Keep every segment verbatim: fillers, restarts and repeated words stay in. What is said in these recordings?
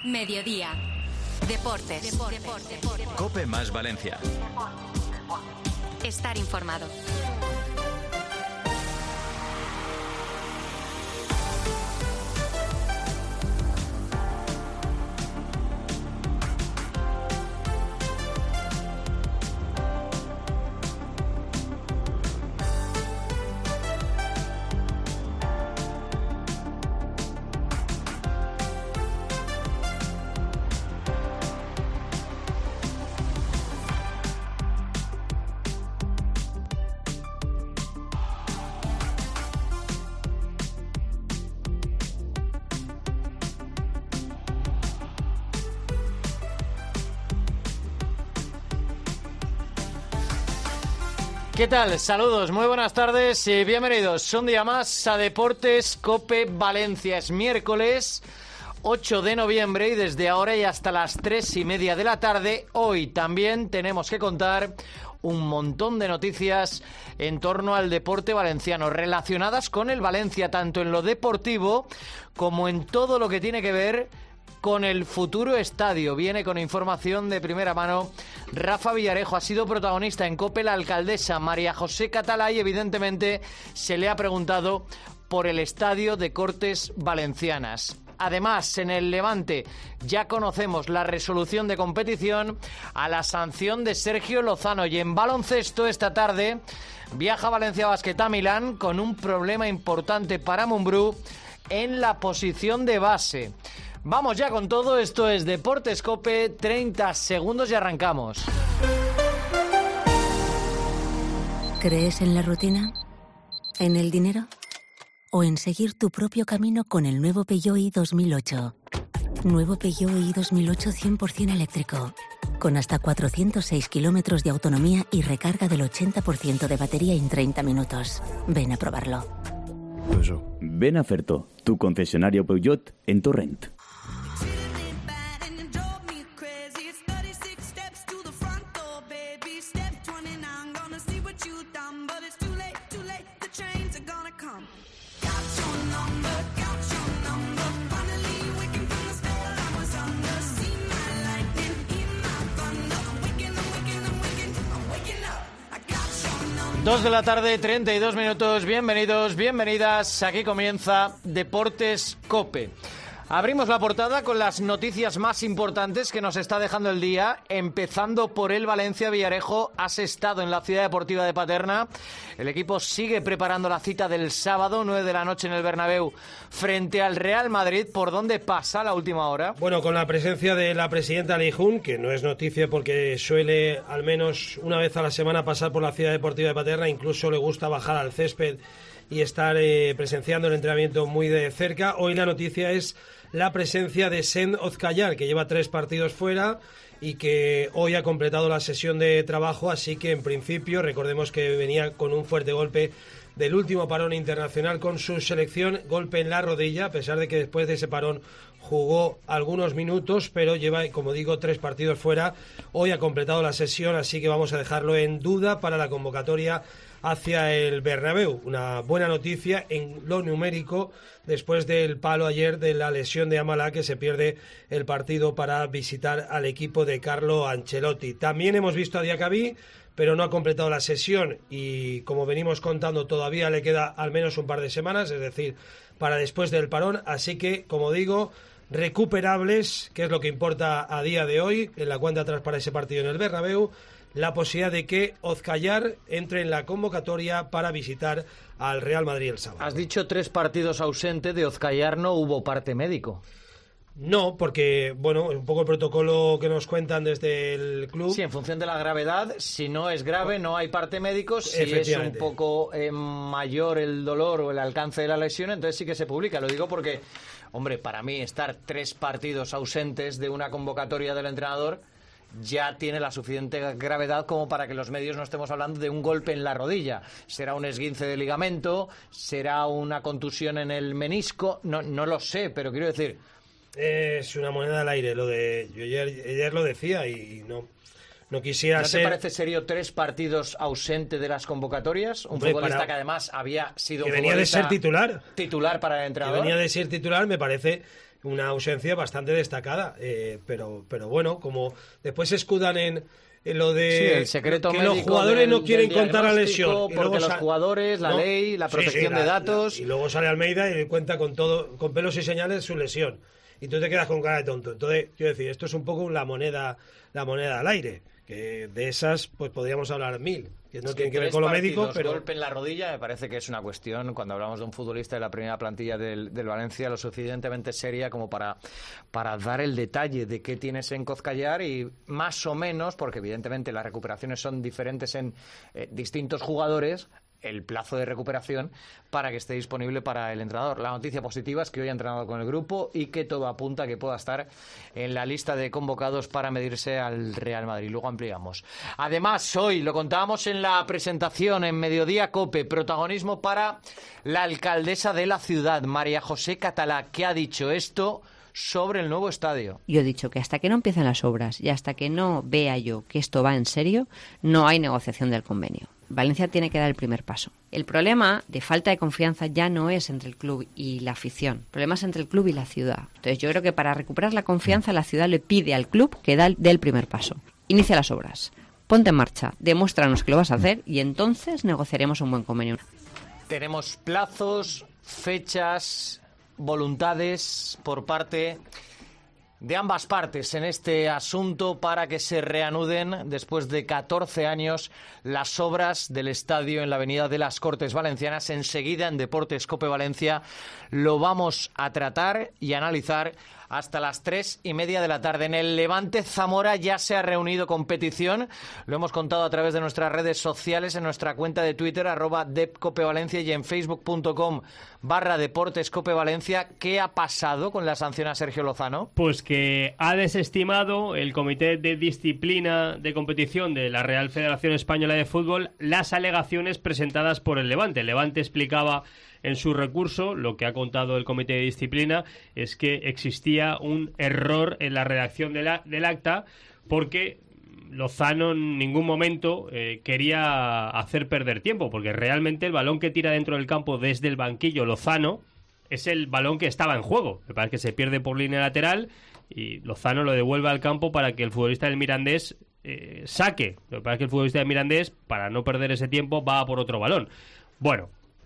Mediodía. Deportes. Deportes. Deportes. Deportes. COPE más Valencia. Estar informado. ¿Qué tal? Saludos, muy buenas tardes y bienvenidos un día más a Deportes COPE Valencia. Es miércoles ocho de noviembre y desde ahora y hasta las tres y media de la tarde, hoy también tenemos que contar un montón de noticias en torno al deporte valenciano, relacionadas con el Valencia, tanto en lo deportivo como en todo lo que tiene que ver con el futuro estadio. Viene con información de primera mano Rafa Villarejo. Ha sido protagonista en COPE la alcaldesa María José Catalá y evidentemente se le ha preguntado por el estadio de Cortes Valencianas. Además, en el Levante ya conocemos la resolución de competición a la sanción de Sergio Lozano. Y en baloncesto esta tarde viaja Valencia Basket a Milán con un problema importante para Mumbrú en la posición de base. Vamos ya con todo, esto es Deportes COPE, treinta segundos y arrancamos. ¿Crees en la rutina? ¿En el dinero? ¿O en seguir tu propio camino con el nuevo Peugeot i dos mil ocho? Nuevo Peugeot i dos mil ocho cien por ciento eléctrico, con hasta cuatrocientos seis kilómetros de autonomía y recarga del ochenta por ciento de batería en treinta minutos. Ven a probarlo. Ven a Ferto, tu concesionario Peugeot en Torrent. Dos de la tarde, treinta y dos minutos. Bienvenidos, bienvenidas. Aquí comienza Deportes COPE. Abrimos la portada con las noticias más importantes que nos está dejando el día, empezando por el Valencia. Villarejo, has estado en la Ciudad Deportiva de Paterna. El equipo sigue preparando la cita del sábado, nueve de la noche en el Bernabéu, frente al Real Madrid. ¿Por dónde pasa la última hora? Bueno, con la presencia de la presidenta Lijun, que no es noticia porque suele al menos una vez a la semana pasar por la Ciudad Deportiva de Paterna, incluso le gusta bajar al césped y estar eh, presenciando el entrenamiento muy de cerca. Hoy la noticia es la presencia de Sen Ozkayar, que lleva tres partidos fuera y que hoy ha completado la sesión de trabajo, así que en principio, recordemos que venía con un fuerte golpe del último parón internacional con su selección, golpe en la rodilla, a pesar de que después de ese parón jugó algunos minutos, pero lleva, como digo, tres partidos fuera. Hoy ha completado la sesión, así que vamos a dejarlo en duda para la convocatoria hacia el Bernabéu. Una buena noticia en lo numérico después del palo ayer de la lesión de Amalá, que se pierde el partido para visitar al equipo de Carlo Ancelotti. También hemos visto a Diacabí, pero no ha completado la sesión y, como venimos contando, todavía le queda al menos un par de semanas, es decir, para después del parón. Así que, como digo, recuperables, que es lo que importa a día de hoy, en la cuenta atrás para ese partido en el Bernabéu, la posibilidad de que Ozkayar entre en la convocatoria para visitar al Real Madrid el sábado. Has dicho tres partidos ausentes, de Ozkayar no hubo parte médico. No, porque, bueno, un poco el protocolo que nos cuentan desde el club. Sí, en función de la gravedad, si no es grave no hay parte médico, si es un poco eh, mayor el dolor o el alcance de la lesión, entonces sí que se publica. Lo digo porque, hombre, para mí estar tres partidos ausentes de una convocatoria del entrenador ya tiene la suficiente gravedad como para que los medios no estemos hablando de un golpe en la rodilla. Será un esguince de ligamento, será una contusión en el menisco, no, no lo sé, pero quiero decir... Es una moneda al aire, lo de... Yo ayer, ayer lo decía y no... No quisiera ¿No te ser... parece serio tres partidos ausente de las convocatorias? Un Hombre, futbolista para... que además había sido que un venía de ser titular. Titular para el entrenador. Que venía de ser titular, me parece una ausencia bastante destacada, eh, pero, pero bueno, como después se escudan en... En lo de sí, el secreto que médico los jugadores del, no quieren contar la lesión porque luego los sal... jugadores, la ¿no? ley, la protección sí, sí, la, de datos la, y luego sale Almeida y cuenta con todo, con pelos y señales su lesión y tú te quedas con cara de tonto. Entonces, quiero decir, esto es un poco la moneda, la moneda al aire, que de esas pues podríamos hablar mil, que no sí, tienen que ver con lo médico, pero golpe en la rodilla me parece que es una cuestión, cuando hablamos de un futbolista de la primera plantilla del, del Valencia, lo suficientemente seria como para, para dar el detalle de qué tienes en Cozcallar y más o menos, porque evidentemente las recuperaciones son diferentes en eh, distintos jugadores, el plazo de recuperación para que esté disponible para el entrenador. La noticia positiva es que hoy ha entrenado con el grupo y que todo apunta a que pueda estar en la lista de convocados para medirse al Real Madrid. Luego ampliamos. Además, hoy lo contábamos en la presentación en Mediodía COPE, protagonismo para la alcaldesa de la ciudad, María José Catalá, que ha dicho esto sobre el nuevo estadio. Yo he dicho que hasta que no empiecen las obras y hasta que no vea yo que esto va en serio, no hay negociación del convenio. Valencia tiene que dar el primer paso. El problema de falta de confianza ya no es entre el club y la afición. El problema es entre el club y la ciudad. Entonces yo creo que para recuperar la confianza la ciudad le pide al club que da el, dé el primer paso. Inicia las obras. Ponte en marcha. Demuéstranos que lo vas a hacer y entonces negociaremos un buen convenio. Tenemos plazos, fechas, voluntades por parte de ambas partes en este asunto para que se reanuden después de catorce años las obras del estadio en la avenida de las Cortes Valencianas. Enseguida en Deportes COPE Valencia lo vamos a tratar y analizar hasta las tres y media de la tarde. En el Levante, Zamora ya se ha reunido con petición. Lo hemos contado a través de nuestras redes sociales, en nuestra cuenta de Twitter, arroba depcopevalencia, y en facebook.com barra Deportes Cope Valencia. ¿Qué ha pasado con la sanción a Sergio Lozano? Pues que ha desestimado el Comité de Disciplina de Competición de la Real Federación Española de Fútbol las alegaciones presentadas por el Levante. El Levante explicaba en su recurso, lo que ha contado el Comité de Disciplina es que existía un error en la redacción de la, del acta, porque Lozano en ningún momento eh, quería hacer perder tiempo, porque realmente el balón que tira dentro del campo desde el banquillo Lozano es el balón que estaba en juego. Me parece que se pierde por línea lateral y Lozano lo devuelve al campo para que el futbolista del Mirandés eh, saque. Me parece que el futbolista del Mirandés, para no perder ese tiempo, va por otro balón. Bueno,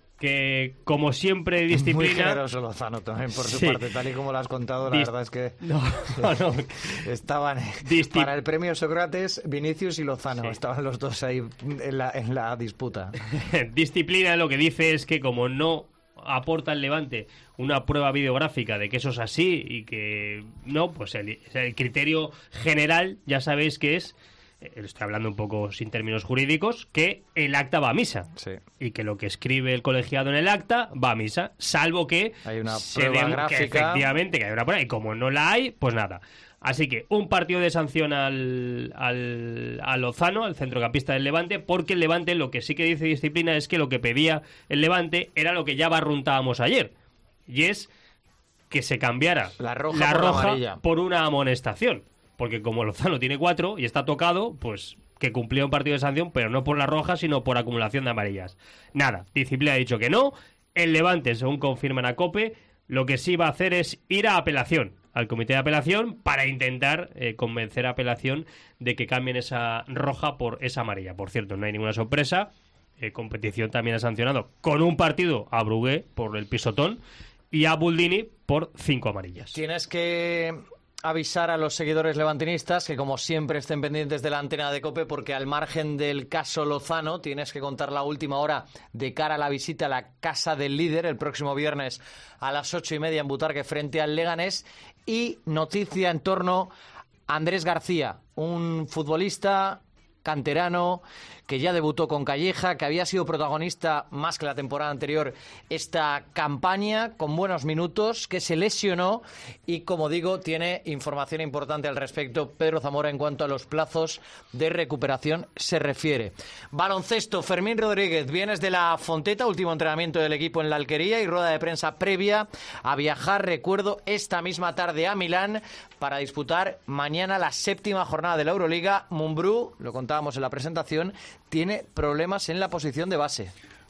que como siempre disciplina... Muy generoso Lozano también por su sí. parte, tal y como lo has contado, la Dis... verdad es que no, no, no. estaban Disci... para el premio Sócrates, Vinicius y Lozano, sí. estaban los dos ahí en la, en la disputa. Disciplina lo que dice es que como no aporta el Levante una prueba videográfica de que eso es así y que no, pues el, el criterio general ya sabéis que es, estoy hablando un poco sin términos jurídicos, que el acta va a misa. Sí. Y que lo que escribe el colegiado en el acta va a misa, salvo que hay una prueba se gráfica. Que efectivamente que hay una prueba, y como no la hay, pues nada. Así que un partido de sanción al, al, al Lozano, al centrocampista del Levante, porque el Levante lo que sí que dice disciplina es que lo que pedía el Levante era lo que ya barruntábamos ayer, y es que se cambiara la roja, la por, roja la por una amonestación. Porque como Lozano tiene cuatro y está tocado, pues que cumplía un partido de sanción, pero no por la roja, sino por acumulación de amarillas. Nada, disciplina ha dicho que no. El Levante, según confirman a COPE, lo que sí va a hacer es ir a apelación, al comité de apelación, para intentar eh, convencer a apelación de que cambien esa roja por esa amarilla. Por cierto, no hay ninguna sorpresa. Eh, competición también ha sancionado con un partido a Brugué por el pisotón y a Buldini por cinco amarillas. Tienes que avisar a los seguidores levantinistas que, como siempre, estén pendientes de la antena de COPE, porque al margen del caso Lozano tienes que contar la última hora de cara a la visita a la Casa del Líder el próximo viernes a las ocho y media en Butarque frente al Leganés. Y noticia en torno a Andrés García, un futbolista canterano que ya debutó con Calleja, que había sido protagonista más que la temporada anterior esta campaña, con buenos minutos, que se lesionó y, como digo, tiene información importante al respecto Pedro Zamora en cuanto a los plazos de recuperación se refiere. Baloncesto, Fermín Rodríguez, vienes de la Fonteta, último entrenamiento del equipo en la Alquería y rueda de prensa previa a viajar, recuerdo, esta misma tarde a Milán para disputar mañana la séptima jornada de la Euroliga. Mumbrú, lo contábamos en la presentación, tiene problemas en la posición de base.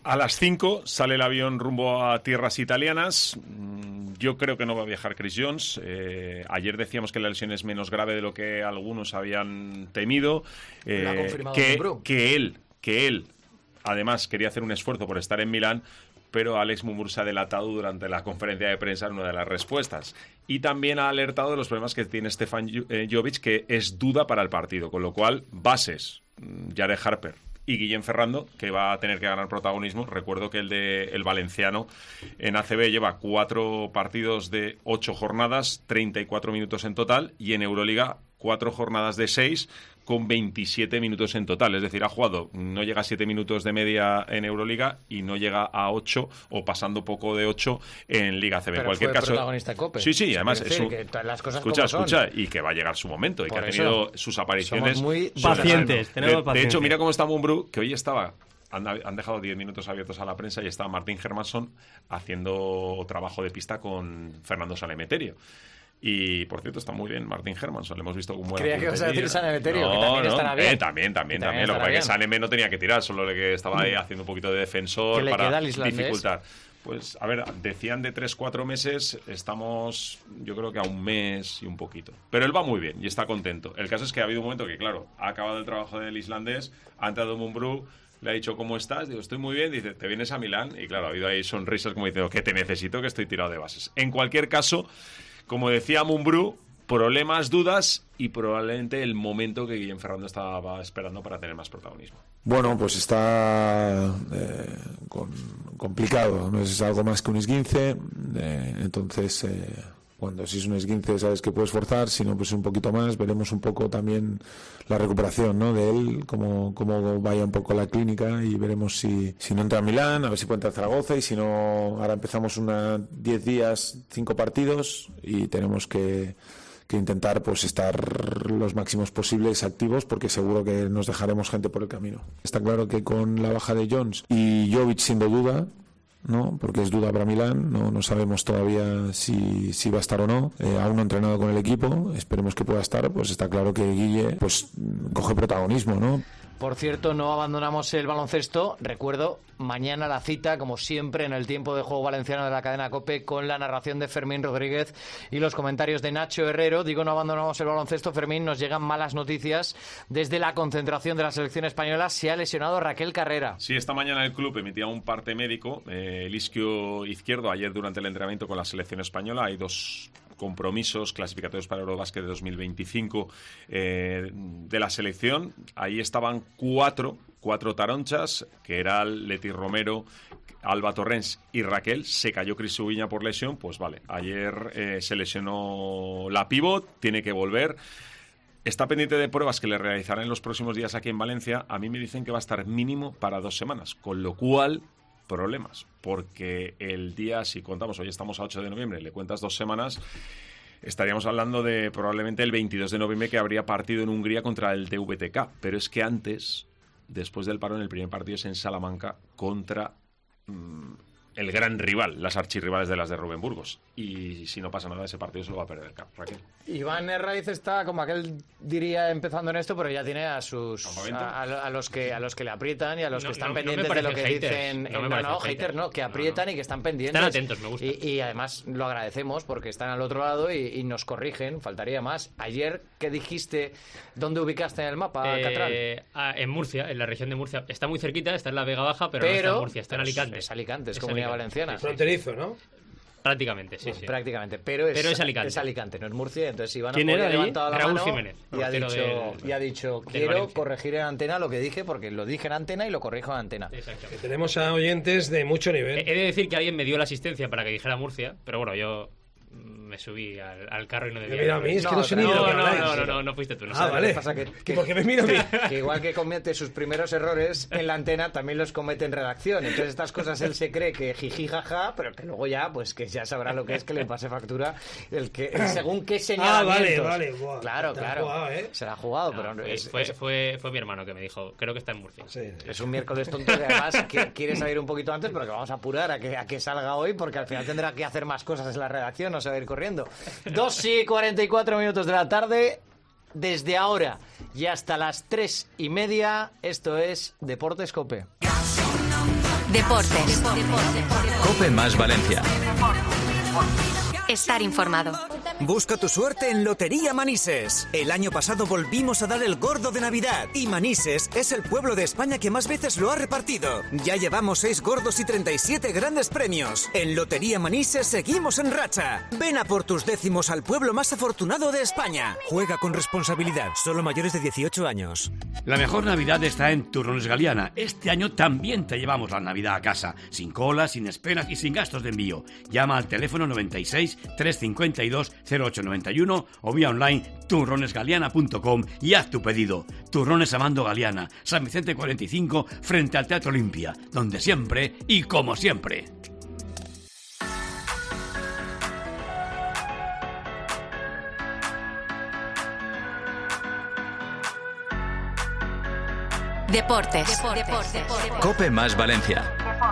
A las cinco sale el avión rumbo a tierras italianas. Yo creo que no va a viajar Chris Jones. Eh, ayer decíamos que la lesión es menos grave de lo que algunos habían temido. Eh, Lo ha confirmado que, Mumbrú. que él, que él, además quería hacer un esfuerzo por estar en Milán, pero Alex Mumbrú se ha delatado durante la conferencia de prensa en una de las respuestas. Y también ha alertado de los problemas que tiene Stefan Jovic, que es duda para el partido. Con lo cual, bases, Jared Harper y Guillem Ferrando, que va a tener que ganar protagonismo. Recuerdo que el de el valenciano en A C B lleva cuatro partidos de ocho jornadas, treinta y cuatro minutos en total, y en Euroliga cuatro jornadas de seis, con veintisiete minutos en total. Es decir, ha jugado, no llega a siete minutos de media en Euroliga y no llega a ocho, o pasando poco de ocho en Liga A C B. Pero En cualquier fue caso, protagonista de COPE. sí, sí, además Quiero es decir un... que todas las cosas escucha, como son. escucha, y que va a llegar su momento y Por que ha eso, tenido sus apariciones. somos muy pacientes, de, tenemos de paciencia. hecho, mira cómo está Mumbrú, que hoy estaba... Han, han dejado diez minutos abiertos a la prensa y está Martín Hermansson haciendo trabajo de pista con Fernando Sanemeterio. Y, por cierto, está muy bien Martín Hermansson. Le hemos visto como... Creía que ibas a decir Sanemeterio, no, que también no, estará bien. Eh, también, también, Que también. también Lo que pasa es que estará Saneme no tenía que tirar, solo que estaba ahí haciendo un poquito de defensor ¿Qué le para queda al islandés? dificultar. Pues, a ver, decían de tres cuatro meses, estamos yo creo que a un mes y un poquito. Pero él va muy bien y está contento. El caso es que ha habido un momento que, claro, ha acabado el trabajo del islandés, ha entrado Mumbrú, le ha dicho, ¿cómo estás? Digo, estoy muy bien. Dice, ¿te vienes a Milán? Y claro, ha habido ahí sonrisas como diciendo, que te necesito, que estoy tirado de bases. En cualquier caso, como decía Mumbrú, problemas, dudas y probablemente el momento que Guillem Ferrando estaba esperando para tener más protagonismo. Bueno, pues está eh, con, complicado, no es algo más que un esguince, eh, entonces eh, cuando si es un esguince sabes que puedes forzar, si no pues un poquito más, veremos un poco también la recuperación, ¿no?, de él, cómo, cómo vaya un poco la clínica y veremos si, si no entra a Milán, a ver si puede entrar a Zaragoza y si no, ahora empezamos una diez días, cinco partidos y tenemos que que intentar pues estar los máximos posibles activos porque seguro que nos dejaremos gente por el camino. Está claro que con la baja de Jones y Jovic siendo duda, ¿no?, porque es duda para Milán, no, no sabemos todavía si, si va a estar o no, eh, aún no ha entrenado con el equipo, esperemos que pueda estar, pues está claro que Guille pues coge protagonismo, ¿no? Por cierto, no abandonamos el baloncesto. Recuerdo, mañana la cita, como siempre, en el tiempo de juego valenciano de la cadena COPE, con la narración de Fermín Rodríguez y los comentarios de Nacho Herrero. Digo, no abandonamos el baloncesto, Fermín, nos llegan malas noticias. Desde la concentración de la selección española se ha lesionado Raquel Carrera. Sí, esta mañana el club emitía un parte médico, eh, el isquio izquierdo, ayer durante el entrenamiento con la selección española. Hay dos compromisos clasificatorios para Eurobásquet de dos mil veinticinco eh, de la selección. Ahí estaban cuatro, cuatro taronchas, que eran Leti Romero, Alba Torrens y Raquel. Se cayó Cris Ubiña por lesión. Pues vale, ayer eh, se lesionó la pívot, tiene que volver. Está pendiente de pruebas que le realizarán en los próximos días aquí en Valencia. A mí me dicen que va a estar mínimo para dos semanas, con lo cual... problemas, porque el día, si contamos, hoy estamos a ocho de noviembre, le cuentas dos semanas, estaríamos hablando de probablemente el veintidós de noviembre, que habría partido en Hungría contra el D V T K, pero es que antes, después del parón, el primer partido es en Salamanca contra mmm, el gran rival, las archirrivales de las de Rubén Burgos, y si no pasa nada ese partido se lo va a perder Raquel. Iván Herraiz está, como aquel diría, empezando en esto, pero ya tiene a sus a, a, a los que a los que le aprietan y a los no, que están no, pendientes no de lo que haters. dicen. No, No, me no, no haters, haters no, que aprietan no, no. y que están pendientes. Están atentos, me gusta. Y, y además lo agradecemos porque están al otro lado y, y nos corrigen, faltaría más. Ayer, ¿qué dijiste? ¿Dónde ubicaste en el mapa, eh, Catral? En Murcia, en la región de Murcia. Está muy cerquita, está en la Vega Baja, pero, pero no está en Murcia, está en Alicante. Es Alicante, es, es Comunidad Alicante. Valenciana. Fronterizo, ¿no? Prácticamente, sí, Bueno, sí. Prácticamente, pero es, Pero es Alicante. es Alicante, no es Murcia. Entonces Iván ¿Quién era ha ahí? levantado la Raúl mano Jiménez, y ha portero dicho, del- y ha dicho del quiero Valencia. corregir en antena lo que dije, porque lo dije en antena y lo corrijo en antena. Exacto. Que tenemos a oyentes de mucho nivel. He de decir que alguien me dio la asistencia para que dijera Murcia, pero bueno, yo me subí al, al carro y no debía. Me mira a mí, es que no sé ni no, de lo que no, habláis. no, no, no, no fuiste tú. No Ah, sabes. vale. Lo que pasa que, que, ¿Por qué me mira a mí? que igual que comete sus primeros errores en la antena, también los comete en redacción. Entonces estas cosas él se cree que jiji jaja, pero que luego ya, pues que ya sabrá lo que es que le pase factura el que el según qué señalamientos. Ah, vale, vale. Buah, claro, te la has claro. jugado, ¿eh? Se la ha jugado, No, pero fue, es, fue, es- fue, fue mi hermano que me dijo, creo que está en Murcia. Sí, sí. es un miércoles tonto que además que- quiere salir un poquito antes, pero que vamos a apurar a que, a que salga hoy, porque al final tendrá que hacer más cosas en la redacción, no se va a ir corriendo. Dos y cuarenta y cuatro minutos de la tarde. Desde ahora y hasta las tres y media, esto es Deportes COPE. Deportes. COPE más Valencia. Estar informado. Busca tu suerte en Lotería Manises. El año pasado volvimos a dar el gordo de Navidad y Manises es el pueblo de España que más veces lo ha repartido. Ya llevamos seis gordos y treinta y siete grandes premios. En Lotería Manises seguimos en racha. Ven a por tus décimos al pueblo más afortunado de España. Juega con responsabilidad, solo mayores de dieciocho años. La mejor Navidad está en Turrones Galiana. Este año también te llevamos la Navidad a casa, sin colas, sin esperas y sin gastos de envío. Llama al teléfono noventa y seis, trescientos cincuenta y dos, cero ocho noventa y uno o vía online turrones galiana punto com y haz tu pedido. Turrones Amando Galiana, San Vicente cuarenta y cinco, frente al Teatro Olimpia, donde siempre y como siempre. Deportes. Deportes. COPE más Valencia.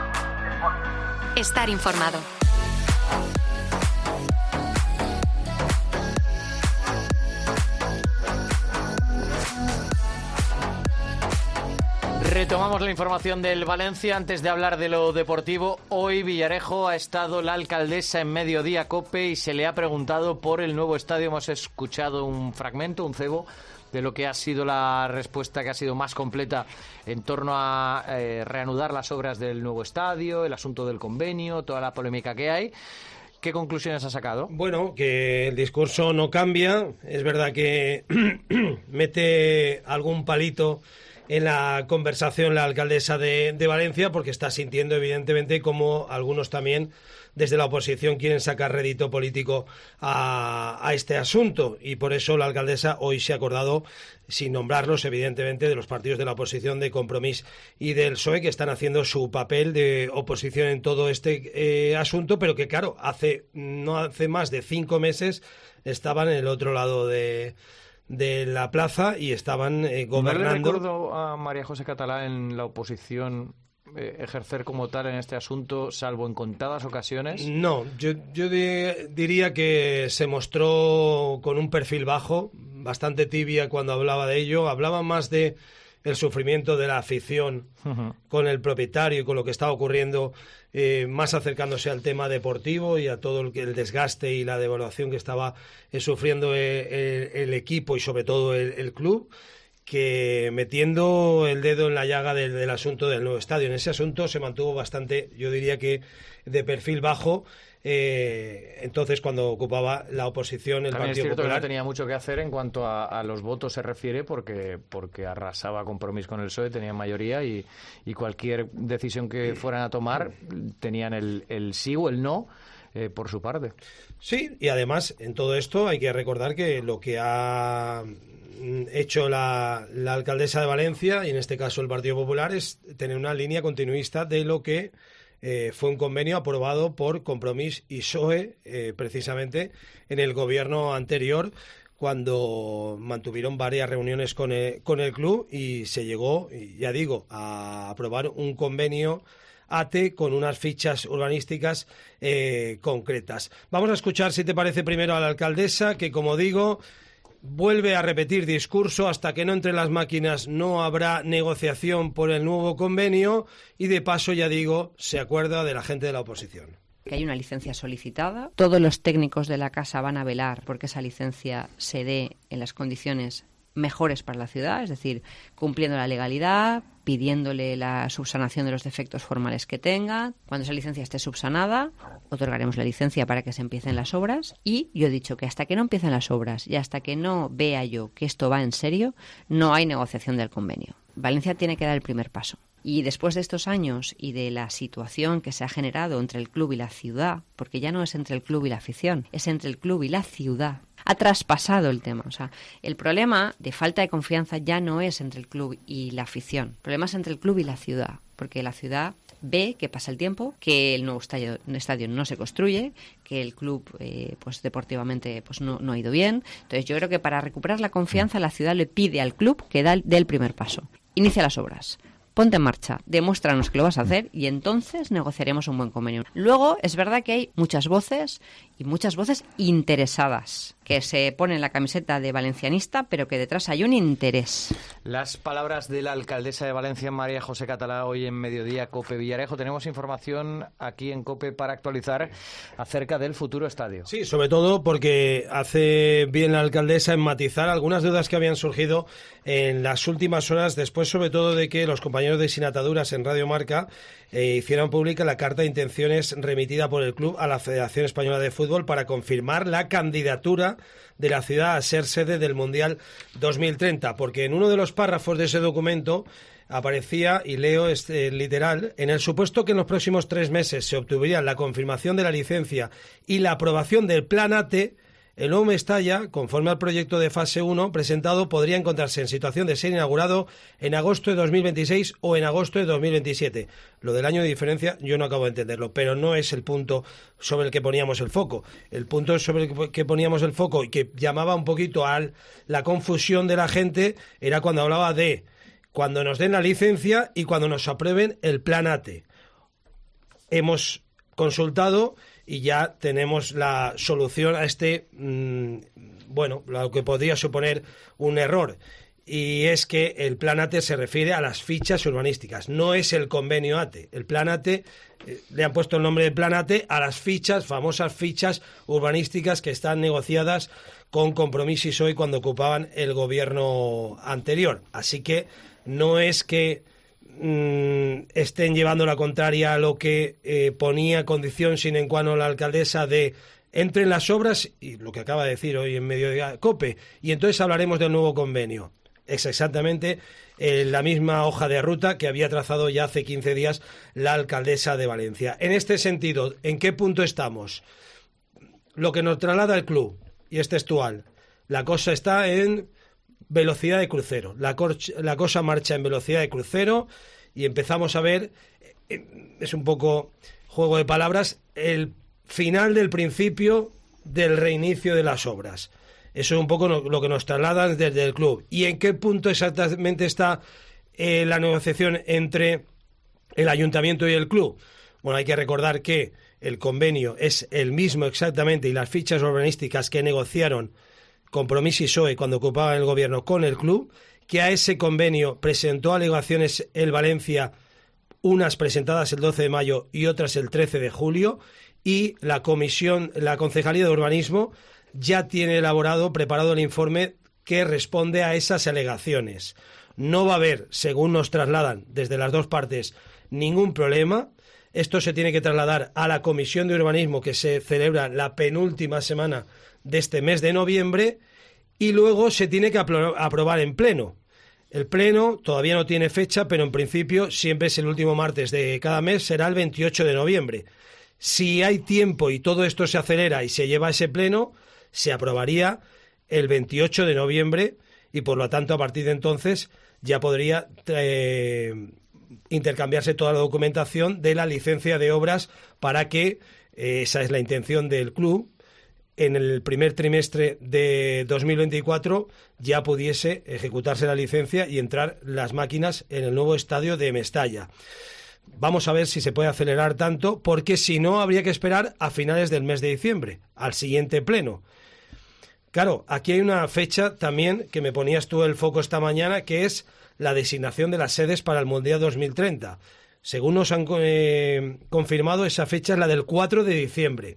Estar informado. Retomamos la información del Valencia antes de hablar de lo deportivo. Hoy Villarejo ha estado la alcaldesa en Mediodía COPE y se le ha preguntado por el nuevo estadio. Hemos escuchado un fragmento, un cebo, de lo que ha sido la respuesta que ha sido más completa en torno a eh, reanudar las obras del nuevo estadio, el asunto del convenio, toda la polémica que hay. ¿Qué conclusiones ha sacado? Bueno, que el discurso no cambia. Es verdad que mete algún palito en la conversación la alcaldesa de, de Valencia, porque está sintiendo evidentemente como algunos también desde la oposición quieren sacar rédito político a, a este asunto, y por eso la alcaldesa hoy se ha acordado, sin nombrarlos evidentemente, de los partidos de la oposición, de Compromís y del P S O E, que están haciendo su papel de oposición en todo este eh, asunto, pero que claro, hace no hace más de cinco meses estaban en el otro lado de de la plaza y estaban eh, gobernando. ¿No le recuerdo a María José Catalá en la oposición eh, ejercer como tal en este asunto, salvo en contadas ocasiones? No, yo, yo de, diría que se mostró con un perfil bajo, bastante tibia cuando hablaba de ello. Hablaba más de el sufrimiento de la afición uh-huh. con el propietario y con lo que estaba ocurriendo, eh, más acercándose al tema deportivo y a todo el, el desgaste y la devaluación que estaba eh, sufriendo el, el, el equipo y sobre todo el, el club, que metiendo el dedo en la llaga del, del asunto del nuevo estadio. En ese asunto se mantuvo bastante, yo diría que de perfil bajo. Eh, entonces cuando ocupaba la oposición el También Partido es cierto Popular, que no tenía mucho que hacer en cuanto a, a los votos se refiere, porque porque arrasaba Compromís con el P S O E, tenían mayoría y, y cualquier decisión que fueran a tomar tenían el, el sí o el no eh, por su parte. Sí, y además en todo esto hay que recordar que lo que ha hecho la, la alcaldesa de Valencia, y en este caso el Partido Popular, es tener una línea continuista de lo que Eh, fue un convenio aprobado por Compromís y P S O E eh, precisamente en el gobierno anterior, cuando mantuvieron varias reuniones con el, con el club y se llegó, ya digo, a aprobar un convenio A T E con unas fichas urbanísticas eh, concretas. Vamos a escuchar, si te parece, primero a la alcaldesa, que como digo, vuelve a repetir discurso: hasta que no entren las máquinas no habrá negociación por el nuevo convenio, y de paso, ya digo, se acuerda de la gente de la oposición. Que hay una licencia solicitada. Todos los técnicos de la casa van a velar porque esa licencia se dé en las condiciones mejores para la ciudad, es decir, cumpliendo la legalidad, pidiéndole la subsanación de los defectos formales que tenga. Cuando esa licencia esté subsanada, otorgaremos la licencia para que se empiecen las obras. Y yo he dicho que hasta que no empiecen las obras y hasta que no vea yo que esto va en serio, no hay negociación del convenio. Valencia tiene que dar el primer paso. Y después de estos años y de la situación que se ha generado entre el club y la ciudad, porque ya no es entre el club y la afición, es entre el club y la ciudad, ha traspasado el tema. O sea, el problema de falta de confianza ya no es entre el club y la afición. El problema es entre el club y la ciudad, porque la ciudad ve que pasa el tiempo, que el nuevo estadio, estadio no se construye, que el club eh, pues deportivamente pues no, no ha ido bien. Entonces yo creo que para recuperar la confianza la ciudad le pide al club que da, dé el primer paso. Inicia las obras. ponte en marcha, demuéstranos que lo vas a hacer y entonces negociaremos un buen convenio. Luego, es verdad que hay muchas voces y muchas voces interesadas que se ponen la camiseta de valencianista, pero que detrás hay un interés. Las palabras de la alcaldesa de Valencia, María José Catalá, hoy en Mediodía, COPE Villarejo. Tenemos información aquí en COPE para actualizar acerca del futuro estadio. Sí, sobre todo porque hace bien la alcaldesa en matizar algunas dudas que habían surgido en las últimas horas, después sobre todo de que los compañeros de Sin Ataduras en Radio Marca eh, hicieron pública la carta de intenciones remitida por el club a la Federación Española de Fútbol para confirmar la candidatura de la ciudad a ser sede del Mundial dos mil treinta, porque en uno de los párrafos de ese documento aparecía, y leo este, literal, en el supuesto que en los próximos tres meses se obtuviera la confirmación de la licencia y la aprobación del Plan A T E, el nuevo Mestalla, conforme al proyecto de fase uno presentado, podría encontrarse en situación de ser inaugurado en agosto de dos mil veintiséis o en agosto de dos mil veintisiete. Lo del año de diferencia yo no acabo de entenderlo, pero no es el punto sobre el que poníamos el foco. El punto sobre el que poníamos el foco y que llamaba un poquito a la confusión de la gente era cuando hablaba de cuando nos den la licencia y cuando nos aprueben el Plan A T E. Hemos consultado y ya tenemos la solución a este, mmm, bueno, lo que podría suponer un error. Y es que el Plan A T E se refiere a las fichas urbanísticas, no es el convenio A T E. El Plan A T E, eh, le han puesto el nombre de Plan A T E a las fichas, famosas fichas urbanísticas que están negociadas con Compromís y P S O E cuando ocupaban el gobierno anterior. Así que no es que mmm, estén llevando la contraria a lo que eh, ponía condición sine qua non la alcaldesa de entren las obras, y lo que acaba de decir hoy en Mediodía COPE, y entonces hablaremos del nuevo convenio. Es exactamente eh, la misma hoja de ruta que había trazado ya hace quince días la alcaldesa de Valencia. En este sentido, ¿en qué punto estamos? Lo que nos traslada el club, y es textual, la cosa está en velocidad de crucero. La, la cosa marcha en velocidad de crucero y empezamos a ver, eh, es un poco juego de palabras, el final del principio del reinicio de las obras. Eso es un poco lo que nos trasladan desde el club. ¿Y en qué punto exactamente está eh, la negociación entre el ayuntamiento y el club? Bueno, hay que recordar que el convenio es el mismo exactamente y las fichas urbanísticas que negociaron Compromís y P S O E cuando ocupaban el gobierno con el club, que a ese convenio presentó alegaciones el Valencia, unas presentadas el doce de mayo y otras el trece de julio, y la comisión, la Concejalía de Urbanismo ya tiene elaborado, preparado el informe que responde a esas alegaciones. No va a haber, según nos trasladan desde las dos partes, ningún problema. Esto se tiene que trasladar a la Comisión de Urbanismo que se celebra la penúltima semana de este mes de noviembre y luego se tiene que apro- aprobar en pleno. El pleno todavía no tiene fecha, pero en principio siempre es el último martes de cada mes, será el veintiocho de noviembre. Si hay tiempo y todo esto se acelera y se lleva a ese pleno, se aprobaría el veintiocho de noviembre y por lo tanto a partir de entonces ya podría eh, intercambiarse toda la documentación de la licencia de obras para que, eh, esa es la intención del club, en el primer trimestre de dos mil veinticuatro ya pudiese ejecutarse la licencia y entrar las máquinas en el nuevo estadio de Mestalla. Vamos a ver si se puede acelerar tanto, porque si no habría que esperar a finales del mes de diciembre, al siguiente pleno. Claro, aquí hay una fecha también que me ponías tú el foco esta mañana, que es la designación de las sedes para el Mundial dos mil treinta. Según nos han eh, confirmado, esa fecha es la del cuatro de diciembre.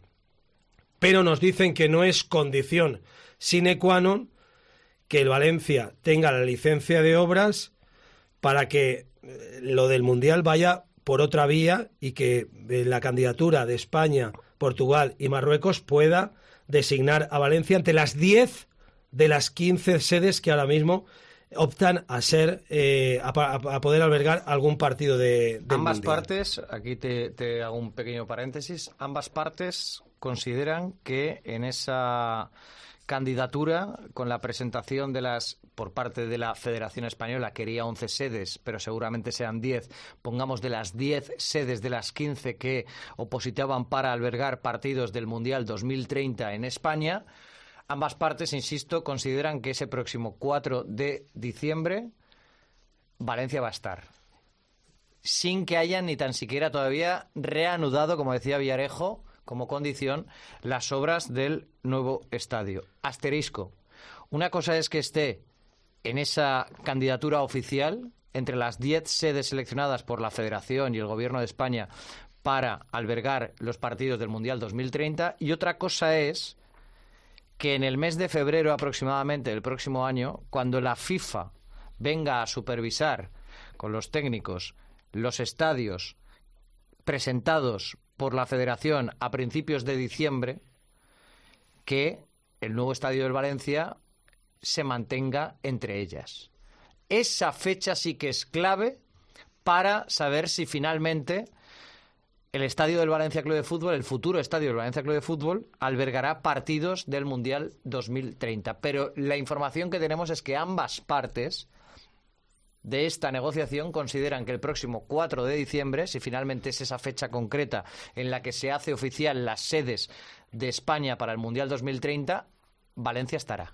Pero nos dicen que no es condición sine qua non que el Valencia tenga la licencia de obras para que lo del Mundial vaya por otra vía y que la candidatura de España, Portugal y Marruecos pueda designar a Valencia ante las diez de las quince sedes que ahora mismo optan a ser eh, a, a poder albergar algún partido de, del ambas Mundial. Partes, aquí te, te hago un pequeño paréntesis, ambas partes consideran que en esa candidatura, con la presentación de las por parte de la Federación Española, quería once sedes, pero seguramente sean diez, pongamos de las diez sedes de las quince que opositaban para albergar partidos del Mundial dos mil treinta en España, ambas partes, insisto, consideran que ese próximo cuatro de diciembre Valencia va a estar. sin que hayan ni tan siquiera todavía reanudado, como decía Villarejo, como condición, las obras del nuevo estadio. Asterisco. Una cosa es que esté en esa candidatura oficial entre las diez sedes seleccionadas por la Federación y el Gobierno de España para albergar los partidos del Mundial dos mil treinta, y otra cosa es que en el mes de febrero aproximadamente del próximo año, cuando la FIFA venga a supervisar con los técnicos los estadios presentados por la Federación a principios de diciembre, que el nuevo estadio del Valencia se mantenga entre ellas. Esa fecha sí que es clave para saber si finalmente el estadio del Valencia Club de Fútbol, el futuro estadio del Valencia Club de Fútbol, albergará partidos del Mundial dos mil treinta. Pero la información que tenemos es que ambas partes de esta negociación consideran que el próximo cuatro de diciembre, si finalmente es esa fecha concreta en la que se hace oficial las sedes de España para el Mundial dos mil treinta, Valencia estará.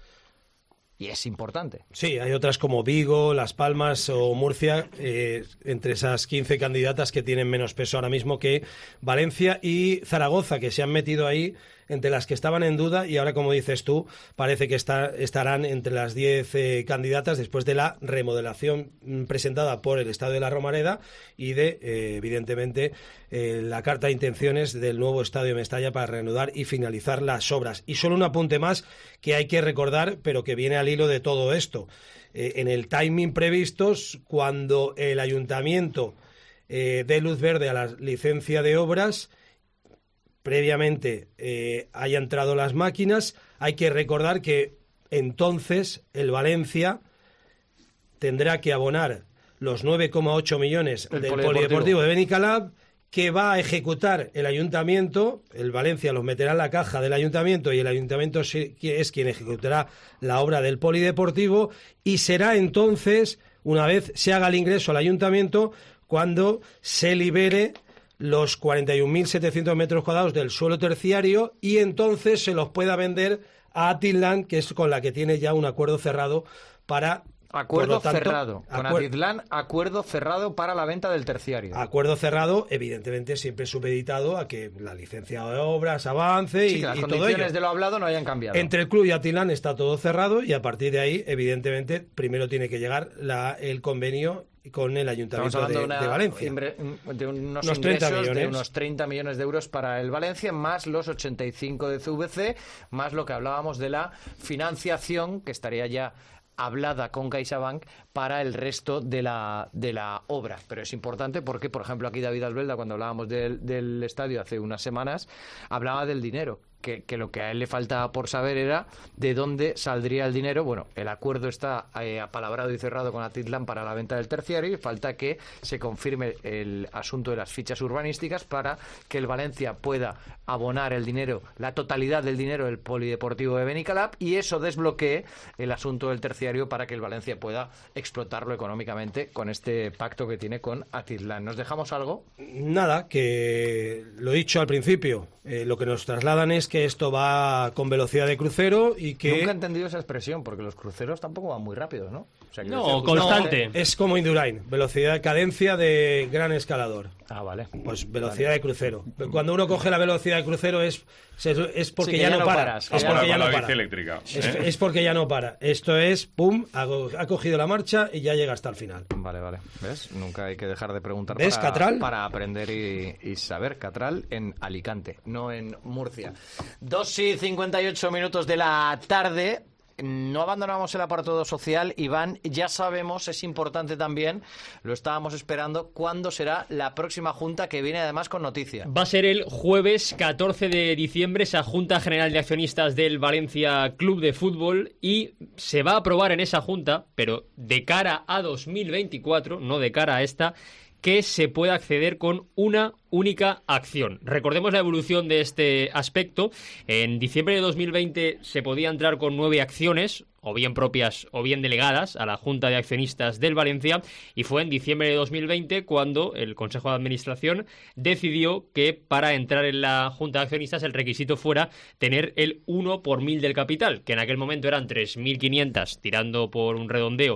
Y es importante. Sí, hay otras como Vigo, Las Palmas o Murcia, eh, entre esas quince candidatas que tienen menos peso ahora mismo que Valencia y Zaragoza, que se han metido ahí entre las que estaban en duda, y ahora, como dices tú, parece que está, estarán entre las diez eh, candidatas después de la remodelación mm, presentada por el Estadio de la Romareda y de, eh, evidentemente, eh, la carta de intenciones del nuevo Estadio de Mestalla para reanudar y finalizar las obras. Y solo un apunte más que hay que recordar, pero que viene al hilo de todo esto. Eh, en el timing previstos, cuando el Ayuntamiento eh, dé luz verde a la licencia de obras, previamente eh, haya entrado las máquinas, hay que recordar que entonces el Valencia tendrá que abonar los nueve coma ocho millones el del polideportivo. polideportivo de Benicalab, que va a ejecutar el Ayuntamiento. El Valencia los meterá en la caja del Ayuntamiento y el Ayuntamiento es quien ejecutará la obra del polideportivo, y será entonces, una vez se haga el ingreso al Ayuntamiento, cuando se libere los cuarenta y un mil setecientos metros cuadrados del suelo terciario, y entonces se los pueda vender a Atitlan, que es con la que tiene ya un acuerdo cerrado para... Acuerdo tanto, cerrado. Con acuer... Atitlan, acuerdo cerrado para la venta del terciario. Acuerdo cerrado, evidentemente siempre supeditado a que la licencia de obras avance, sí, y, que las y todo condiciones ello. de lo hablado no hayan cambiado. Entre el club y Atitlan está todo cerrado, y a partir de ahí, evidentemente, primero tiene que llegar la, el convenio con el Ayuntamiento de, de, una, de Valencia. De unos, unos ingresos treinta millones. de unos treinta millones de euros para el Valencia, más los ochenta y cinco de C V C, más lo que hablábamos de la financiación, que estaría ya hablada con CaixaBank para el resto de la, de la obra. Pero es importante porque, por ejemplo, aquí David Albelda, cuando hablábamos del, del estadio hace unas semanas, hablaba del dinero. Que, que lo que a él le faltaba por saber era de dónde saldría el dinero. Bueno, el acuerdo está eh, apalabrado y cerrado con Atitlan para la venta del terciario, y falta que se confirme el asunto de las fichas urbanísticas para que el Valencia pueda abonar el dinero, la totalidad del dinero del polideportivo de Benicalab, y eso desbloquee el asunto del terciario para que el Valencia pueda explotarlo económicamente con este pacto que tiene con Atitlan. ¿Nos dejamos algo? Nada, que lo he dicho al principio, eh, lo que nos trasladan es que esto va con velocidad de crucero y que... Nunca he entendido esa expresión, porque los cruceros tampoco van muy rápidos, ¿no? O sea, no, decir, constante. No, es como Indurain, velocidad, cadencia de gran escalador. Ah, vale. Pues velocidad vale. de crucero. Cuando uno coge la velocidad de crucero es, es porque sí, ya, ya no para. Paras, es ya porque no ya no la para. bici eléctrica. Es, es porque ya no para. Esto es, pum, ha, ha cogido la marcha y ya llega hasta el final. Vale, vale. ¿Ves? Nunca hay que dejar de preguntar ¿Ves, para, Catral? para aprender y, y saber. Catral en Alicante, no en Murcia. Dos y cincuenta y ocho minutos de la tarde. No abandonamos el aparato social, Iván. Ya sabemos, es importante también, lo estábamos esperando, cuándo será la próxima junta, que viene además con noticia. Va a ser el jueves catorce de diciembre, esa Junta General de Accionistas del Valencia Club de Fútbol, y se va a aprobar en esa junta, pero de cara a dos mil veinticuatro, no de cara a esta, que se pueda acceder con una única acción. Recordemos la evolución de este aspecto. En diciembre de dos mil veinte se podía entrar con nueve acciones, o bien propias o bien delegadas, a la Junta de Accionistas del Valencia, y fue en diciembre de dos mil veinte cuando el Consejo de Administración decidió que para entrar en la Junta de Accionistas el requisito fuera tener el uno por mil del capital, que en aquel momento eran tres mil quinientas, tirando por un redondeo,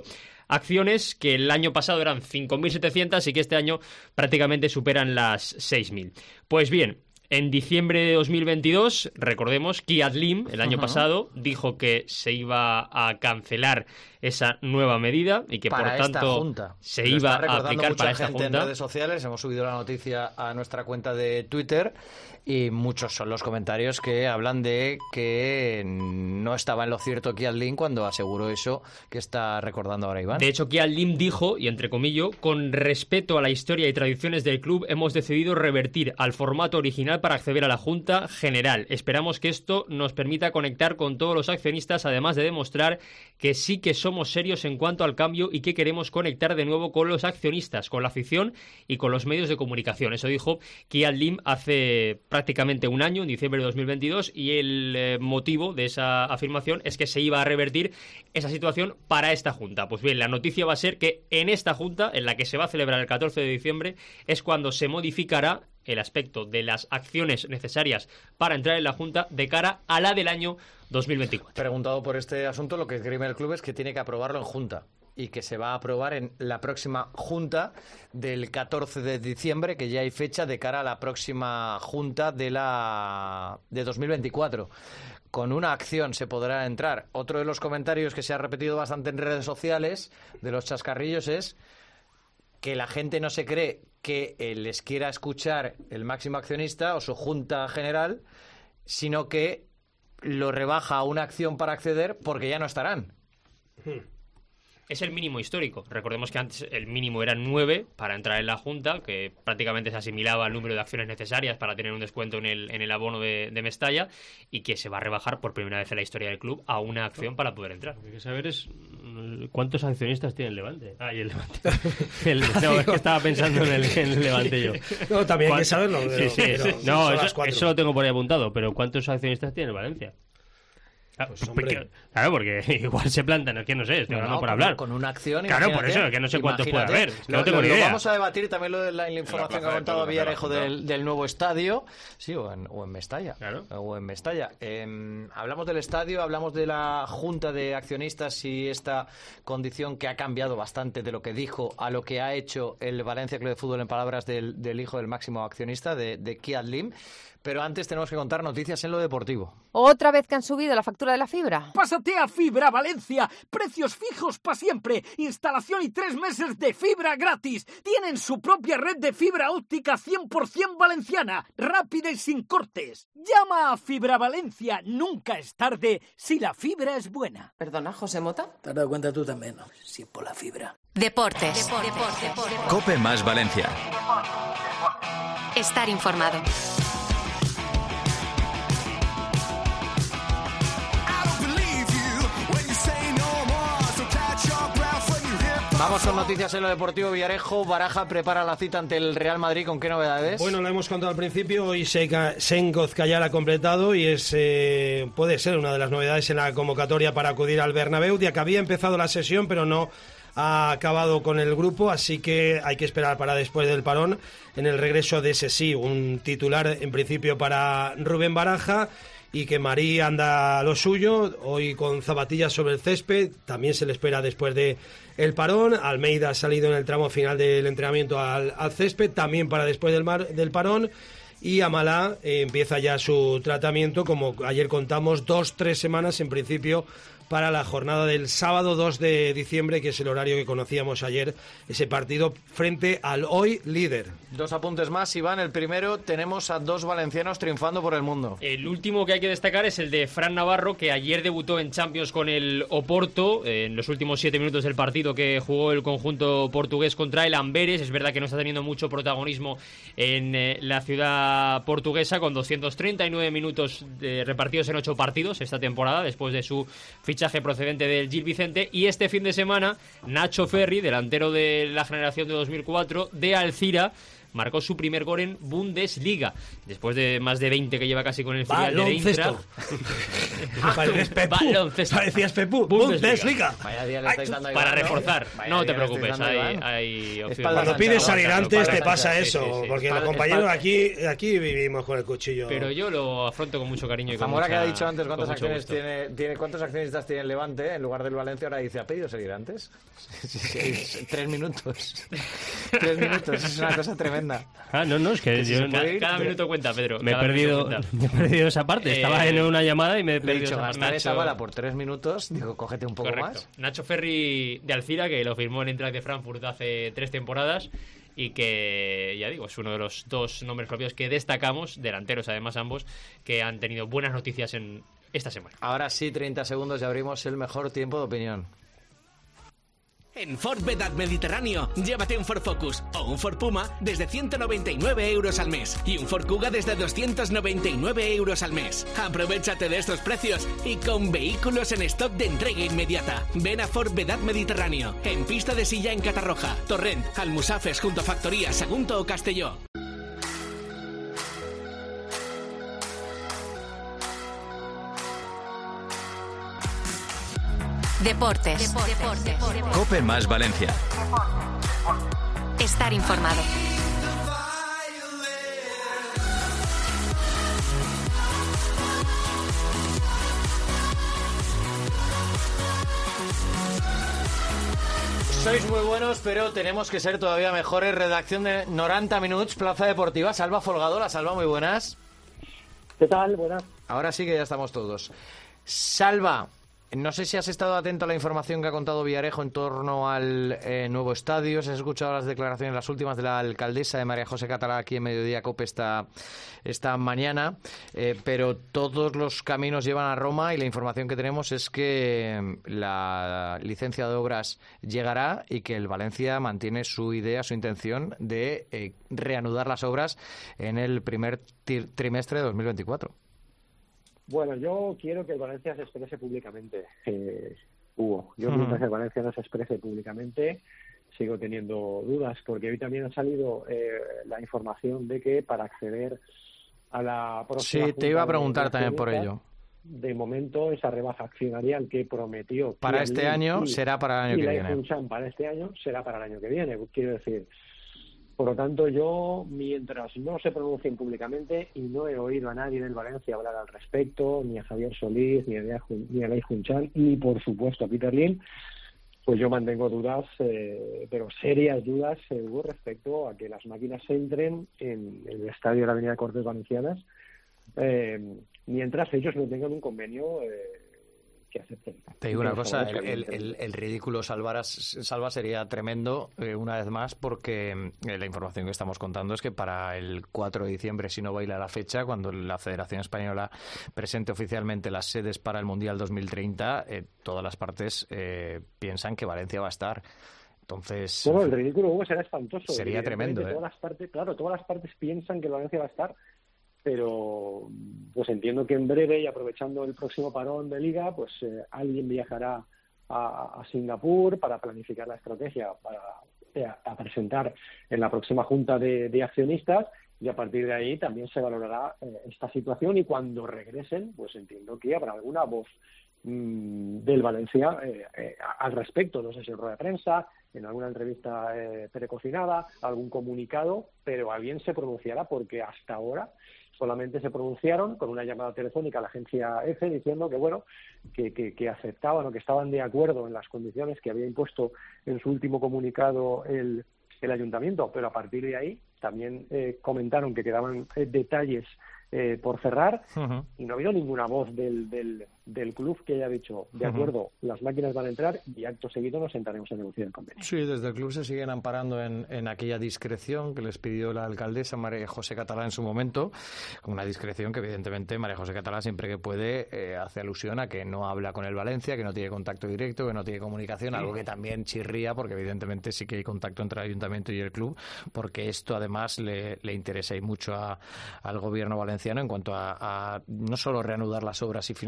acciones que el año pasado eran cinco mil setecientas y que este año prácticamente superan las seis mil. Pues bien, en diciembre de dos mil veintidós, recordemos, Kiat Lim, el año uh-huh. pasado, dijo que se iba a cancelar esa nueva medida y que para por tanto junta. se Lo iba a aplicar para esta gente junta. En redes sociales hemos subido la noticia a nuestra cuenta de Twitter y muchos son los comentarios que hablan de que no estaba en lo cierto Kiat Lim cuando aseguró eso que está recordando ahora Iván. De hecho, Kiat Lim dijo, y entre comillas, con respeto a la historia y tradiciones del club, hemos decidido revertir al formato original para acceder a la Junta General. Esperamos que esto nos permita conectar con todos los accionistas, además de demostrar que sí que somos serios en cuanto al cambio y que queremos conectar de nuevo con los accionistas, con la afición y con los medios de comunicación. Eso dijo Kiat Lim hace prácticamente un año, en diciembre de dos mil veintidós, y el eh, motivo de esa afirmación es que se iba a revertir esa situación para esta Junta. Pues bien, la noticia va a ser que en esta Junta, en la que se va a celebrar el catorce de diciembre, es cuando se modificará el aspecto de las acciones necesarias para entrar en la Junta de cara a la del año dos mil veinticuatro. Preguntado por este asunto, lo que esgrime el club es que tiene que aprobarlo en Junta y que se va a aprobar en la próxima Junta del catorce de diciembre, que ya hay fecha de cara a la próxima Junta de la de dos mil veinticuatro. Con una acción se podrá entrar. Otro de los comentarios que se ha repetido bastante en redes sociales de los chascarrillos es que la gente no se cree que eh, les quiera escuchar el máximo accionista o su junta general, sino que lo rebaja a una acción para acceder porque ya no estarán. Es el mínimo histórico. Recordemos que antes el mínimo era nueve para entrar en la Junta, que prácticamente se asimilaba al número de acciones necesarias para tener un descuento en el, en el abono de, de Mestalla, y que se va a rebajar por primera vez en la historia del club a una acción para poder entrar. Lo que hay que saber es cuántos accionistas tiene el Levante. Ah, y el Levante. El, no, es que estaba pensando en el, en el Levante yo. No, también hay que saberlo. Sí, sí, pero, sí. No, eso, eso lo tengo por ahí apuntado, pero ¿cuántos accionistas tiene el Valencia? Claro, pues, porque, claro, porque igual se plantan, es que no sé, estoy no, hablando no, por con, hablar. Con una acción, claro, por eso, es que no sé cuántos puede haber, es que no tengo lo, ni lo idea. Vamos a debatir también lo de la, la información la que ha contado Villarejo del, del nuevo estadio, sí, o en, o en Mestalla, claro. o en Mestalla. Eh, hablamos del estadio, hablamos de la junta de accionistas y esta condición que ha cambiado bastante de lo que dijo a lo que ha hecho el Valencia Club de Fútbol, en palabras del, del hijo del máximo accionista, de, de Kiat Lim. Pero antes tenemos que contar noticias en lo deportivo. ¿Otra vez que han subido la factura de la fibra? Pásate a Fibra Valencia. Precios fijos para siempre. Instalación y tres meses de fibra gratis. Tienen su propia red de fibra óptica cien por ciento valenciana. Rápida y sin cortes. Llama a Fibra Valencia. Nunca es tarde si la fibra es buena. ¿Perdona, José Mota? Te has dado cuenta tú también, ¿no? Si es por la fibra. Deportes. Deportes. Deportes. Deportes. Cope más Valencia. Estar informado. Vamos con noticias en lo deportivo. Villarejo, Baraja prepara la cita ante el Real Madrid. ¿Con qué novedades? Bueno, lo hemos contado al principio. Hoy Sen Gozcayar ha completado y es eh, puede ser una de las novedades en la convocatoria para acudir al Bernabéu, ya que había empezado la sesión, pero no ha acabado con el grupo, así que hay que esperar para después del parón en el regreso de ese sí, un titular en principio para Rubén Baraja. Y que Marí anda a lo suyo, hoy con zapatillas sobre el césped, también se le espera después de el parón. Almeida ha salido en el tramo final del entrenamiento al, al césped, también para después del, mar, del parón. Y Amalá eh, empieza ya su tratamiento, como ayer contamos, dos, tres semanas en principio para la jornada del sábado dos de diciembre, que es el horario que conocíamos ayer, ese partido frente al hoy líder. Dos apuntes más, Iván. El primero, tenemos a dos valencianos triunfando por el mundo. El último que hay que destacar es el de Fran Navarro, que ayer debutó en Champions con el Oporto, eh, en los últimos siete minutos del partido que jugó el conjunto portugués contra el Amberes. Es verdad que no está teniendo mucho protagonismo en eh, la ciudad portuguesa, con doscientos treinta y nueve minutos de, repartidos en ocho partidos esta temporada, después de su fichaje procedente del Gil Vicente. Y este fin de semana, Nacho Ferri, delantero de la generación de dos mil cuatro, de Alcira, marcó su primer gol en Bundesliga, después de más de veinte que lleva casi con el filial de Eintracht. Parecías Pepú. Parecías Pepú. Bundesliga. Para reforzar. No te preocupes, hay, hay opciones. Cuando pides salir antes te pasa eso, porque los compañeros aquí, aquí vivimos con el cuchillo. Pero yo lo afronto con mucho cariño y con Zamora, mucha, que ha dicho antes cuántas acciones gusto. tiene, tiene, cuántos accionistas tiene el Levante en lugar del Valencia, ahora dice, ¿ha pedido salir antes? Sí, sí, sí, tres minutos. Tres minutos, es una cosa tremenda. Ah, no, no, es que, Que si yo... se puede ir, cada minuto cuenta, Pedro. Me he, cada perdido, me he perdido esa parte. Estaba Eh, en una llamada y me he Le he perdido dicho, esa gastar parte. esa bala por tres minutos, digo, cógete un poco Correcto. más. Nacho Ferri de Alcira, que lo firmó en Eintracht de Frankfurt hace tres temporadas y que, ya digo, es uno de los dos nombres propios que destacamos, delanteros además ambos, que han tenido buenas noticias en esta semana. Ahora sí, treinta segundos y abrimos el mejor tiempo de opinión. En Ford Vedat Mediterráneo, llévate un Ford Focus o un Ford Puma desde ciento noventa y nueve euros al mes y un Ford Kuga desde doscientos noventa y nueve euros al mes. Aprovechate de estos precios y con vehículos en stock de entrega inmediata. Ven a Ford Vedat Mediterráneo, en Pista de Silla en Catarroja, Torrent, Almusafes junto a Factoría Sagunto o Castelló. Deportes. Deportes. Cope más Valencia. Estar informado. Sois muy buenos, pero tenemos que ser todavía mejores. Redacción de noventa Minutos, Plaza Deportiva. Salva Folgado, la Salva, muy buenas. ¿Qué tal? Buenas. Ahora sí que ya estamos todos. Salva, no sé si has estado atento a la información que ha contado Villarejo en torno al eh, nuevo estadio. Si has escuchado las declaraciones, las últimas de la alcaldesa de María José Catalá aquí en Mediodía Cope esta, esta mañana. Eh, pero todos los caminos llevan a Roma y la información que tenemos es que la licencia de obras llegará y que el Valencia mantiene su idea, su intención de eh, reanudar las obras en el primer trimestre de dos mil veinticuatro. Bueno, yo quiero que el Valencia se exprese públicamente, eh, Hugo. Yo Hmm. mientras el Valencia no se exprese públicamente sigo teniendo dudas, porque hoy también ha salido eh, la información de que para acceder a la próxima Sí, te iba a Junta de preguntar también por ello. De momento, esa rebaja accionarial que prometió Para Kian este Lin año y- será para el año y que Lai viene. Jun-chan para este año será para el año que viene. Quiero decir, por lo tanto, yo, mientras no se pronuncien públicamente, y no he oído a nadie del Valencia hablar al respecto, ni a Javier Solís, ni a, Lai Jun- ni a Lai Jun-chan, ni por supuesto a Peter Lim, pues yo mantengo dudas, eh, pero serias dudas, eh, Hugo, respecto a que las máquinas entren en, en el estadio de la Avenida Cortes Valencianas, eh, mientras ellos no tengan un convenio eh, que acepten. Te digo una Los cosa, favores el, que el- el- el ridículo Salvaras- Salva sería tremendo eh, una vez más porque eh, la información que estamos contando es que para el cuatro de diciembre, si no baila la fecha, cuando la Federación Española presente oficialmente las sedes para el Mundial dos mil treinta, eh, todas las partes eh, piensan que Valencia va a estar. Entonces, Bueno, el ridículo, Hugo, será espantoso. Sería Evidentemente, tremendo, ¿eh? Todas las partes, claro, todas las partes piensan que el Valencia va a estar, pero pues entiendo que en breve y aprovechando el próximo parón de Liga, pues eh, alguien viajará a, a Singapur para planificar la estrategia para eh, a presentar en la próxima junta de, de accionistas, y a partir de ahí también se valorará eh, esta situación, y cuando regresen, pues entiendo que habrá alguna voz mm, del Valencia eh, eh, al respecto, no sé si en rueda de prensa, en alguna entrevista eh, precocinada, algún comunicado, pero alguien se pronunciará, porque hasta ahora solamente se pronunciaron con una llamada telefónica a la agencia EFE diciendo que bueno, que, que, que aceptaban o que estaban de acuerdo en las condiciones que había impuesto en su último comunicado el, el ayuntamiento, pero a partir de ahí también eh, comentaron que quedaban eh, detalles eh, por cerrar, Ujú. y no ha habido ninguna voz del, del, del club que haya dicho, de Ujú. acuerdo, las máquinas van a entrar y acto seguido nos sentaremos a negociar el convenio. Sí, desde el club se siguen amparando en, en aquella discreción que les pidió la alcaldesa María José Catalá en su momento, una discreción que evidentemente María José Catalá siempre que puede eh, hace alusión a que no habla con el Valencia, que no tiene contacto directo, que no tiene comunicación, algo que también chirría porque evidentemente sí que hay contacto entre el ayuntamiento y el club, porque esto además le, le interesa y mucho a- al gobierno valenciano en cuanto a, a no solo reanudar las obras y finalizar el,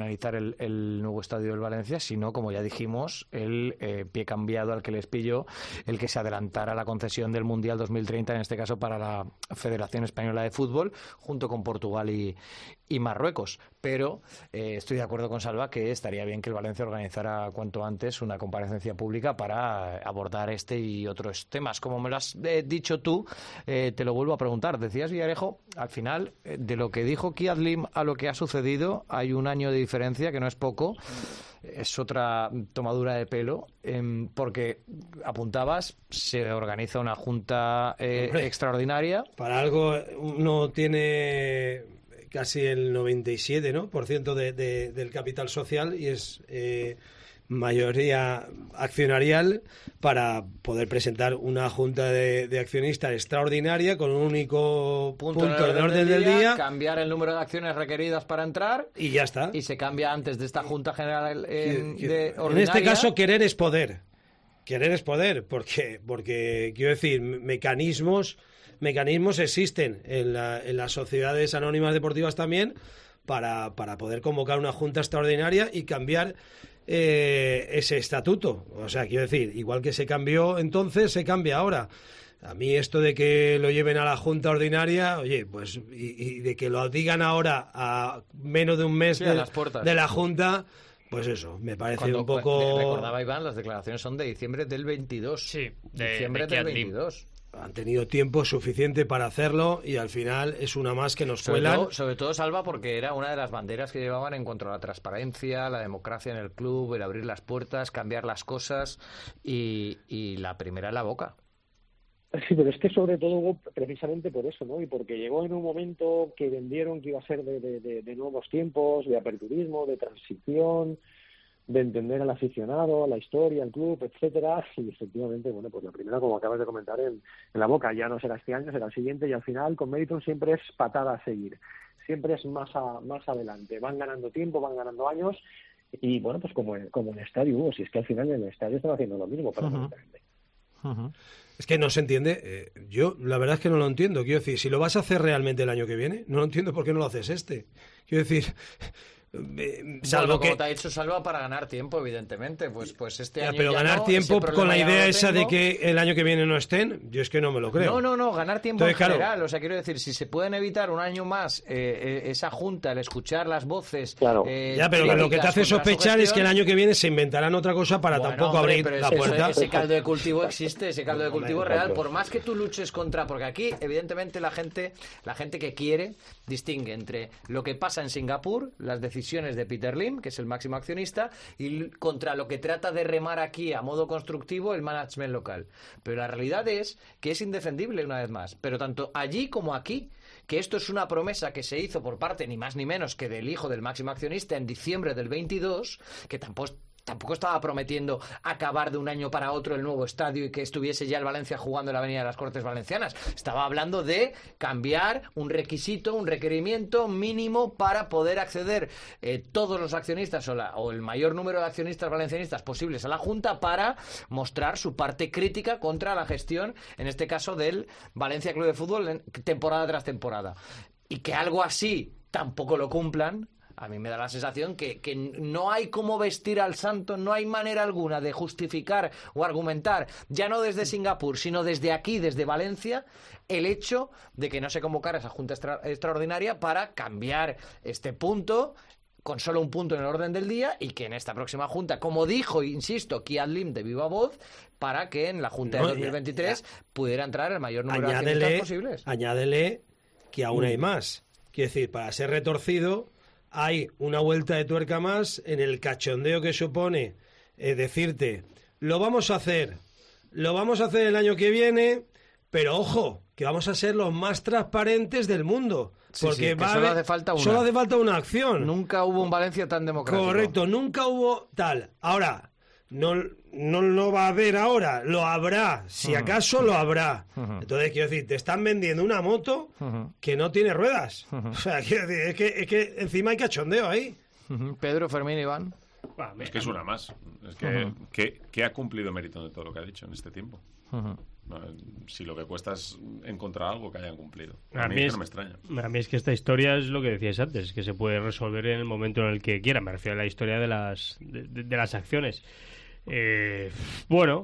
el, el nuevo estadio del Valencia, sino, como ya dijimos, el eh, pie cambiado al que les pilló el que se adelantara la concesión del Mundial dos mil treinta, en este caso para la Federación Española de Fútbol, junto con Portugal y, y Marruecos. Pero eh, estoy de acuerdo con Salva que estaría bien que el Valencia organizara cuanto antes una comparecencia pública para abordar este y otros temas. Como me lo has eh, dicho tú, eh, te lo vuelvo a preguntar. Decías, Villarejo, al final, eh, de lo que dijo Kiad Lim a lo que ha sucedido, hay un año de diferencia, que no es poco. Es otra tomadura de pelo, eh, porque apuntabas, se organiza una junta eh, Hombre, extraordinaria. Para algo uno tiene casi el noventa y siete, ¿no?, por ciento de, de, del capital social y es eh, mayoría accionarial para poder presentar una junta de, de accionistas extraordinaria con un único punto, punto en el orden del día, día, cambiar el número de acciones requeridas para entrar y ya está. Y se cambia antes de esta junta general eh, que, que, de ordinaria. En este caso, querer es poder. Querer es poder, porque, porque quiero decir, mecanismos, mecanismos existen en, la, en las sociedades anónimas deportivas también para, para poder convocar una junta extraordinaria y cambiar Eh, ese estatuto. O sea, quiero decir, igual que se cambió entonces, se cambia ahora. A mí esto de que lo lleven a la Junta Ordinaria, oye, pues, y, y de que lo digan ahora a menos de un mes sí, de, las puertas, de la Junta, pues eso, me parece Cuando, un poco... Recordaba Iván, las declaraciones son de diciembre del veintidós. Sí, de, diciembre de del veintidós. Han tenido tiempo suficiente para hacerlo y al final es una más que nos sobre cuelan. Todo, sobre todo, Salva, porque era una de las banderas que llevaban en cuanto a la transparencia, la democracia en el club, el abrir las puertas, cambiar las cosas y, y la primera en la boca. Sí, pero es que sobre todo precisamente por eso, ¿no? Y porque llegó en un momento que vendieron que iba a ser de, de, de, de nuevos tiempos, de aperturismo, de transición, de entender al aficionado, la historia, el club, etcétera, y efectivamente, bueno, pues la primera, como acabas de comentar, en, en la boca, ya no será este año, será el siguiente, y al final con Meriton siempre es patada a seguir, siempre es más a, más adelante, van ganando tiempo, van ganando años, y bueno, pues como en, como en el estadio hubo, si es que al final en el estadio están haciendo lo mismo para uh-huh. uh-huh. Es que no se entiende, eh, yo la verdad es que no lo entiendo, quiero decir, si lo vas a hacer realmente el año que viene, no lo entiendo por qué no lo haces este, quiero decir... Eh, salvo bueno, que... como te ha dicho Salva, para ganar tiempo, evidentemente, pues pues este ya, año pero ya ganar no, tiempo con la idea no esa de que el año que viene no estén, yo es que no me lo creo. No, no, no, ganar tiempo Entonces, en general, claro, o sea, quiero decir, si se pueden evitar un año más eh, eh, esa junta, el escuchar las voces, claro. eh, ya, pero lo que te hace sospechar es que el año que viene se inventarán otra cosa para bueno, tampoco hombre, abrir pero la ese, puerta. Ese caldo de cultivo existe, ese caldo de cultivo hombre, real, por más que tú luches contra, porque aquí evidentemente la gente, la gente que quiere distingue entre lo que pasa en Singapur, las decisiones de Peter Lim, que es el máximo accionista, y contra lo que trata de remar aquí a modo constructivo el management local. Pero la realidad es que es indefendible una vez más, pero tanto allí como aquí, que esto es una promesa que se hizo por parte ni más ni menos que del hijo del máximo accionista en diciembre del veintidós, que tampoco Tampoco estaba prometiendo acabar de un año para otro el nuevo estadio y que estuviese ya el Valencia jugando en la Avenida de las Cortes Valencianas. Estaba hablando de cambiar un requisito, un requerimiento mínimo para poder acceder eh, todos los accionistas o, la, o el mayor número de accionistas valencianistas posibles a la Junta para mostrar su parte crítica contra la gestión, en este caso del Valencia Club de Fútbol, en, temporada tras temporada. Y que algo así tampoco lo cumplan. A mí me da la sensación que, que no hay cómo vestir al santo, no hay manera alguna de justificar o argumentar, ya no desde Singapur, sino desde aquí, desde Valencia, el hecho de que no se convocara esa junta extra, extraordinaria para cambiar este punto, con solo un punto en el orden del día, y que en esta próxima junta, como dijo, insisto, Kiad Lim de viva voz, para que en la junta no, de dos mil veintitrés ya, ya. pudiera entrar el mayor número añádele, de accionistas posibles. Añádele que aún hay más. Quiero decir, para ser retorcido, hay una vuelta de tuerca más en el cachondeo que supone eh, decirte, lo vamos a hacer, lo vamos a hacer el año que viene, pero ojo, que vamos a ser los más transparentes del mundo. Porque sí, sí, va solo, a hace falta una. solo hace falta una acción. Nunca hubo un Valencia tan democrático. Correcto, nunca hubo tal. Ahora, no, no lo va a haber ahora, lo habrá, si acaso lo habrá. Uh-huh. Entonces, quiero decir, te están vendiendo una moto uh-huh. que no tiene ruedas. Uh-huh. O sea, quiero decir, es que, es que encima hay cachondeo ahí. Uh-huh. Pedro, Fermín, Iván. Bah, es que es una más. Es que, uh-huh. ¿qué, ¿Qué ha cumplido Meriton de todo lo que ha dicho en este tiempo? Uh-huh. Si lo que cuesta es encontrar algo que hayan cumplido. A, a mí, mí es que no me extraña. A mí es que esta historia es lo que decías antes, que se puede resolver en el momento en el que quiera. Me refiero a la historia de las, de, de, de las acciones. Eh, bueno,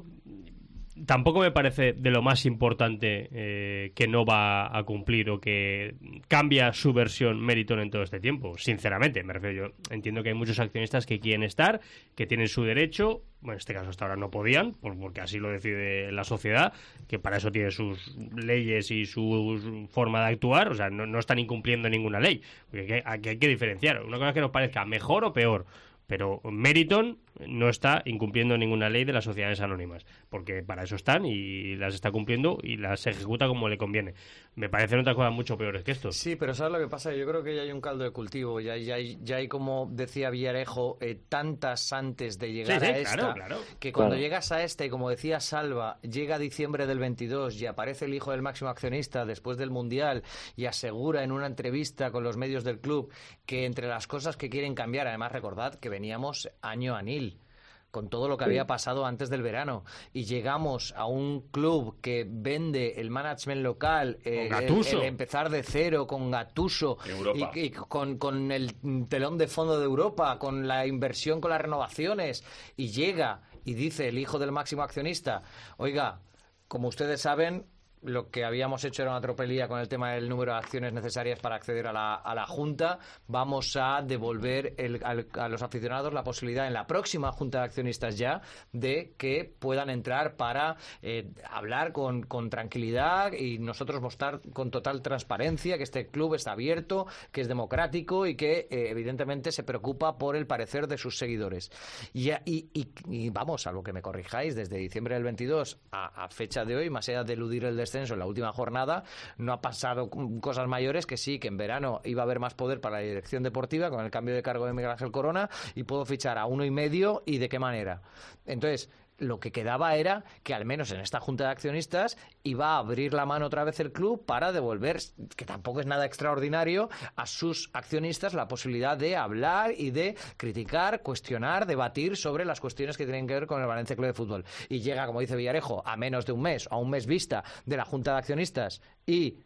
tampoco me parece de lo más importante eh, que no va a cumplir o que cambia su versión Meriton en todo este tiempo. Sinceramente, me refiero, yo entiendo que hay muchos accionistas que quieren estar, que tienen su derecho. Bueno, en este caso hasta ahora no podían, porque así lo decide la sociedad, que para eso tiene sus leyes y su forma de actuar. O sea, no, no están incumpliendo ninguna ley. Porque aquí hay que diferenciar. Una cosa que nos parezca mejor o peor. Pero Meriton no está incumpliendo ninguna ley de las sociedades anónimas, porque para eso están y las está cumpliendo y las ejecuta como le conviene. Me parecen otras cosas mucho peores que esto. Sí, pero ¿sabes lo que pasa? Yo creo que ya hay un caldo de cultivo, ya, ya, hay, ya hay, como decía Villarejo, eh, tantas antes de llegar sí, sí, a esta, claro, claro. que cuando claro. llegas a esta y como decía Salva, llega diciembre del veintidós y aparece el hijo del máximo accionista después del Mundial y asegura en una entrevista con los medios del club que entre las cosas que quieren cambiar, además recordad que veníamos año anil con todo lo que sí. había pasado antes del verano y llegamos a un club que vende el management local, eh, el, el empezar de cero con Gattuso y, y con, con el telón de fondo de Europa, con la inversión, con las renovaciones, y llega y dice el hijo del máximo accionista, oiga, como ustedes saben, lo que habíamos hecho era una tropelía con el tema del número de acciones necesarias para acceder a la, a la Junta. Vamos a devolver el, al, a los aficionados la posibilidad en la próxima Junta de Accionistas ya de que puedan entrar para eh, hablar con, con tranquilidad y nosotros mostrar con total transparencia que este club está abierto, que es democrático y que eh, evidentemente se preocupa por el parecer de sus seguidores. Y, y, y, y vamos, a lo que me corrijáis, desde diciembre del veintidós a, a fecha de hoy, más allá de eludir el descenso en la última jornada, no ha pasado cosas mayores, que sí, que en verano iba a haber más poder para la dirección deportiva con el cambio de cargo de Miguel Ángel Corona y puedo fichar a uno y medio y de qué manera. Entonces, lo que quedaba era que al menos en esta junta de accionistas iba a abrir la mano otra vez el club para devolver, que tampoco es nada extraordinario, a sus accionistas la posibilidad de hablar y de criticar, cuestionar, debatir sobre las cuestiones que tienen que ver con el Valencia Club de Fútbol. Y llega, como dice Villarejo, a menos de un mes, a un mes vista de la junta de accionistas y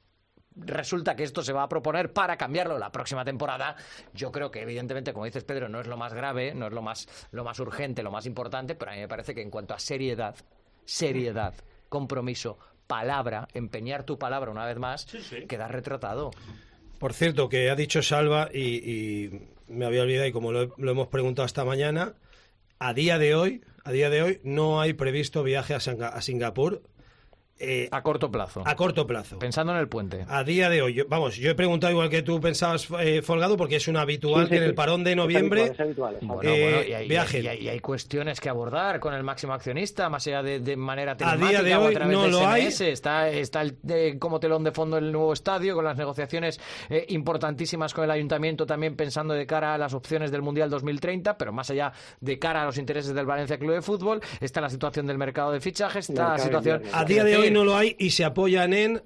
resulta que esto se va a proponer para cambiarlo la próxima temporada. Yo creo que evidentemente, como dices Pedro, no es lo más grave, no es lo más, lo más urgente, lo más importante, pero a mí me parece que en cuanto a seriedad, seriedad, compromiso, palabra, empeñar tu palabra una vez más, sí, sí. queda retratado. Por cierto, que ha dicho Salva y, y me había olvidado y como lo, lo hemos preguntado esta mañana, a día de hoy, a día de hoy no hay previsto viaje a, Sanga, a Singapur. Eh, a corto plazo. A corto plazo. Pensando en el puente. A día de hoy, yo, vamos, yo he preguntado igual que tú pensabas, eh, Folgado, porque es una habitual sí, sí, que en el parón de noviembre es habitual, es habitual. Eh, bueno, bueno, y, hay, viajen. Y hay, y hay cuestiones que abordar con el máximo accionista, más allá de, de manera telemática a día de hoy o a través no de lo S M S. hay. Está, está el, eh, como telón de fondo el nuevo estadio, con las negociaciones eh, importantísimas con el Ayuntamiento, también pensando de cara a las opciones del Mundial dos mil treinta, pero más allá de cara a los intereses del Valencia Club de Fútbol, está la situación del mercado de fichajes, está la situación... A día de hoy no lo hay y se apoyan en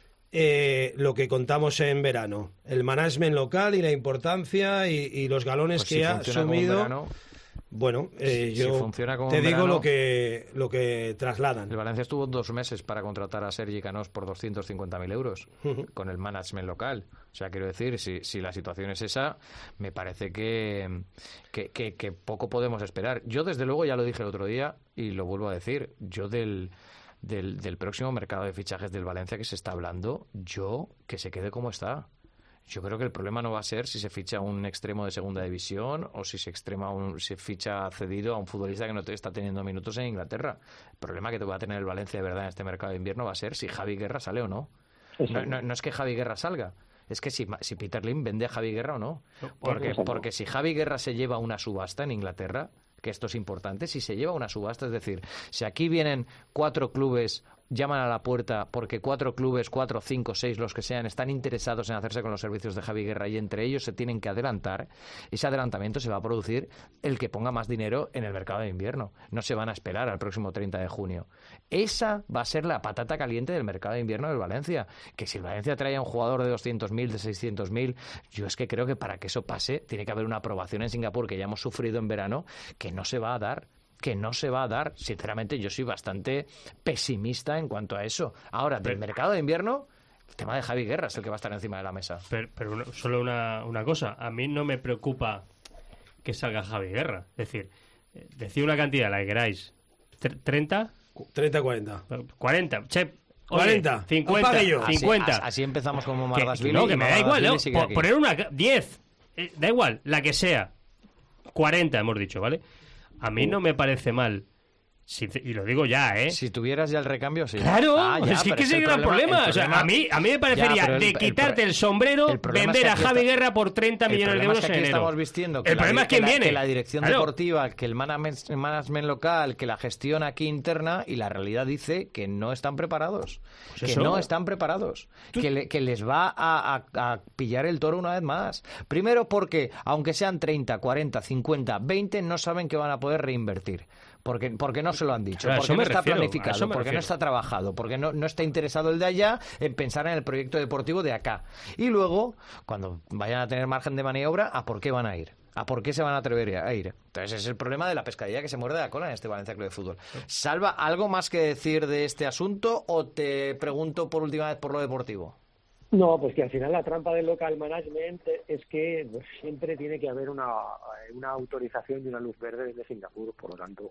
eh, lo que contamos en verano, el management local y la importancia y, y los galones pues que si ha asumido. Verano, bueno, eh, si, yo si funciona como te digo verano, lo que lo que trasladan. El Valencia estuvo dos meses para contratar a Sergi Canós por doscientos cincuenta mil euros uh-huh. con el management local. O sea, quiero decir, si, si la situación es esa, me parece que, que, que, que poco podemos esperar. Yo, desde luego, ya lo dije el otro día y lo vuelvo a decir, yo del... Del, del próximo mercado de fichajes del Valencia que se está hablando, yo que se quede como está. Yo creo que el problema no va a ser si se ficha un extremo de segunda división o si se extrema un, se ficha cedido a un futbolista que no te está teniendo minutos en Inglaterra. El problema que te va a tener el Valencia de verdad en este mercado de invierno va a ser si Javi Guerra sale o no. No, no, no es que Javi Guerra salga, es que si, si Peter Lim vende a Javi Guerra o no. Porque, porque si Javi Guerra se lleva una subasta en Inglaterra, que esto es importante, si se lleva una subasta, es decir, si aquí vienen cuatro clubes llaman a la puerta porque cuatro clubes, cuatro, cinco, seis, los que sean, están interesados en hacerse con los servicios de Javi Guerra y entre ellos se tienen que adelantar, ese adelantamiento se va a producir el que ponga más dinero en el mercado de invierno. No se van a esperar al próximo treinta de junio. Esa va a ser la patata caliente del mercado de invierno del Valencia. Que si el Valencia trae a un jugador de doscientos mil, de seiscientos mil, yo es que creo que para que eso pase tiene que haber una aprobación en Singapur que ya hemos sufrido en verano, que no se va a dar. que no se va a dar. Sinceramente, yo soy bastante pesimista en cuanto a eso. Ahora, del pero, mercado de invierno, el tema de Javi Guerra es el que va a estar encima de la mesa. Pero, pero una, solo una, una cosa. A mí no me preocupa que salga Javi Guerra. Es decir, decid una cantidad, la que queráis. ¿treinta? treinta, cuarenta. cuarenta. Che, cuarenta. cincuenta. cincuenta. Así, así empezamos como Mardasvili. No, que me da igual. ¿no? Por, poner una... diez. Eh, da igual, la que sea. cuarenta hemos dicho, ¿vale? A mí no me parece mal. Si, y lo digo ya, ¿eh? Si tuvieras ya el recambio, sí. Claro, ah, ya, es que ese es el gran problema. problema. O sea, a mí, a mí me parecería ya, de el, quitarte el, el sombrero, el vender es que a Javi está... Guerra por treinta millones de euros es que en enero. Estamos vistiendo que el la, problema es quién que viene. La, que la dirección claro. deportiva, que el management, management local, que la gestión aquí interna, y la realidad dice que no están preparados. Pues que eso. no están preparados. Que, le, que les va a, a, a pillar el toro una vez más. Primero porque, aunque sean treinta, cuarenta, cincuenta, veinte, no saben que van a poder reinvertir. Porque, porque no se lo han dicho, claro, porque no está refiero, planificado, porque refiero. no está trabajado, porque no, no está interesado el de allá en pensar en el proyecto deportivo de acá. Y luego, cuando vayan a tener margen de maniobra, ¿a por qué van a ir? ¿A por qué se van a atrever a ir? Entonces es el problema de la pescadilla que se muerde la cola en este Valencia Club de Fútbol. Salva, ¿algo más que decir de este asunto o te pregunto por última vez por lo deportivo? No, pues que al final la trampa del local management es que pues, siempre tiene que haber una, una autorización y una luz verde desde Singapur, por lo tanto,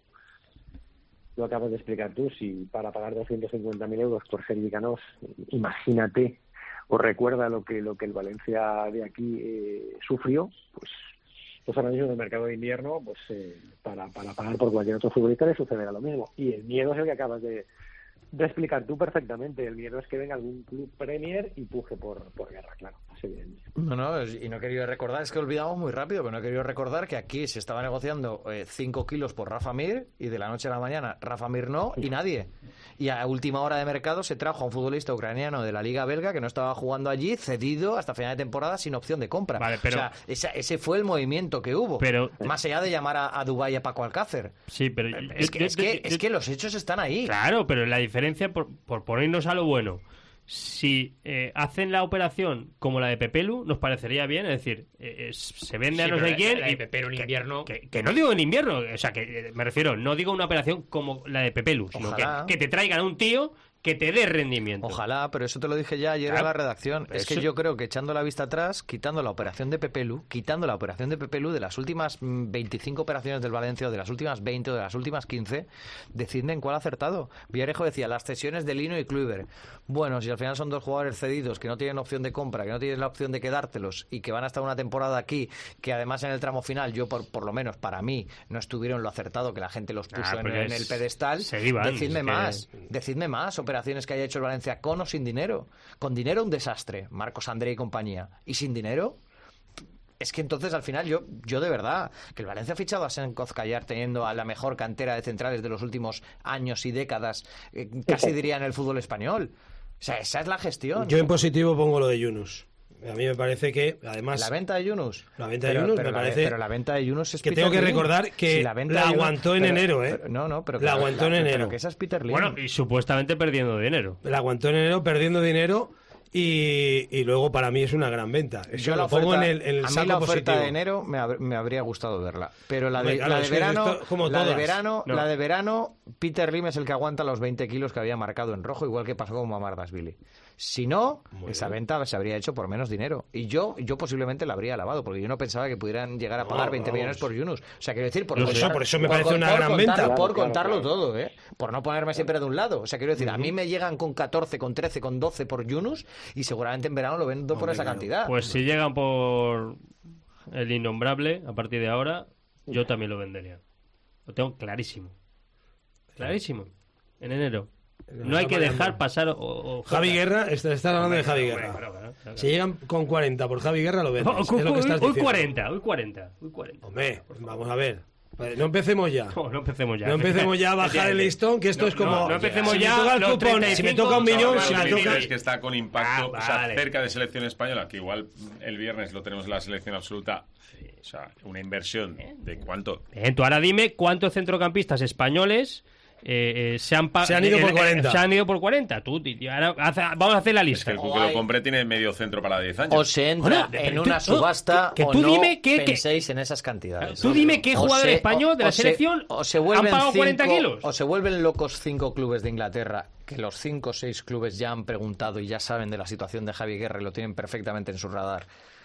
lo acabas de explicar tú, si para pagar doscientos cincuenta mil euros por ser Vicanos, imagínate o recuerda lo que lo que el Valencia de aquí eh, sufrió, pues pues ahora mismo en el mercado de invierno, pues eh, para, para pagar por cualquier otro futbolista le sucederá lo mismo. Y el miedo es el que acabas de de explicar tú perfectamente. El miedo es que venga algún club Premier y puje por, por Guerra, claro. Es evidente. No, no, y no he querido recordar, es que olvidamos muy rápido, pero no he querido recordar que aquí se estaba negociando cinco eh, kilos por Rafa Mir y de la noche a la mañana Rafa Mir no y nadie. Y a última hora de mercado se trajo a un futbolista ucraniano de la Liga Belga que no estaba jugando allí, cedido hasta final de temporada sin opción de compra. Vale, pero... O sea, esa, ese fue el movimiento que hubo. Pero... Más allá de llamar a, a Dubái a Paco Alcácer. Sí, pero... Es que, yo, es, que, yo, yo, es que los hechos están ahí. Claro, pero la diferencia, por, por ponernos a lo bueno... Si eh, hacen la operación como la de Pepelu, nos parecería bien, es decir, eh, se vende sí, a no sé quién. La de Pepelu en invierno. Que, que, que no digo en invierno, o sea, que eh, me refiero, no digo una operación como la de Pepelu, sino que, que te traigan a un tío que te dé rendimiento. Ojalá, pero eso te lo dije ya ayer claro, en la redacción. Es que eso... yo creo que echando la vista atrás, quitando la operación de Pepelu, quitando la operación de Pepelu de las últimas veinticinco operaciones del Valencia, o de las últimas veinte, o de las últimas quince, decidme en cuál ha acertado. Villarejo decía, las cesiones de Lino y Kluivert. Bueno, si al final son dos jugadores cedidos que no tienen opción de compra, que no tienen la opción de quedártelos y que van a estar una temporada aquí, que además en el tramo final, yo por, por lo menos para mí, no estuvieron lo acertado que la gente los puso ah, en, en el pedestal, iban, decidme es más, que... decidme más operaciones que haya hecho el Valencia con o sin dinero. Con dinero un desastre, Marcos André y compañía. Y sin dinero, es que entonces al final yo yo de verdad, que el Valencia ha fichado a Sen Kozkayar teniendo a la mejor cantera de centrales de los últimos años y décadas, eh, casi diría en el fútbol español. O sea, esa es la gestión. Yo en positivo pongo lo de Yunus. A mí me parece que, además... ¿La venta de Yunus? La venta de pero, Yunus pero me la, parece... Pero la venta de Yunus es que Peter tengo que Lim. recordar que si la, la, la aguantó en pero, enero, ¿eh? Pero, no, no, pero... La aguantó la, en enero. Pero que esa es Peter Lim. Bueno, y supuestamente perdiendo dinero. La aguantó en enero perdiendo dinero... Y, y luego para mí es una gran venta. Eso Yo lo oferta, pongo en el, en el a saco mí la oferta positivo. de enero me, hab, me habría gustado verla, pero la de, claro, la de verano, como la de todas. verano, no. la de verano, Peter Lim es el que aguanta los veinte kilos que había marcado en rojo, igual que pasó con Mardasvili. Si no, Muy esa bien. venta se habría hecho por menos dinero. Y yo yo posiblemente la habría lavado, porque yo no pensaba que pudieran llegar a pagar no, veinte millones por Yunus. O sea, quiero decir, por, no, contar, eso, por eso me por, parece por, una por gran contarlo, venta. Por claro, contarlo claro. todo, ¿eh? Por no ponerme siempre de un lado. O sea, quiero decir, uh-huh. a mí me llegan con catorce, con trece, con doce por Yunus y seguramente en verano lo vendo por esa cantidad. Pues si llegan por el innombrable, a partir de ahora, yo también lo vendería. Lo tengo clarísimo. Clarísimo. En enero. No hay que dejar pasar... O, o Javi Guerra, estás hablando de Javi Guerra. Claro, claro, claro. Si llegan con cuarenta por Javi Guerra, lo vendes. Oh, es lo que estás hoy diciendo. cuarenta, hoy cuarenta, hoy cuarenta. Hombre, vamos a ver. Pues no empecemos ya. No, no empecemos ya. No empecemos ya a bajar el listón, que esto no, es como... No, no empecemos si ya. me toca el cupón, si me toca un millón, no, si me toca... Es que está con impacto, Ah, o sea, vale. cerca de selección española, que igual el viernes lo tenemos en la selección absoluta. O sea, una inversión de cuánto... Bien, tú ahora dime cuántos centrocampistas españoles... Eh, eh, se, han se han ido por cuarenta. Eh, se han ido por cuarenta. Tú, y ahora hace, vamos a hacer la lista. Es que el que lo compré tiene medio centro para diez años. O se entra Bueno, en tú- una tú- subasta que o tú no dime que- que- penséis en esas cantidades. Tú dime qué O jugador se- español de o- la o se- selección o se han vuelven pagado cinco- cuarenta kilos. O se vuelven locos cinco clubes de Inglaterra, que los cinco o seis clubes ya han preguntado y ya saben de la situación de Javi Guerra y lo tienen perfectamente en su radar.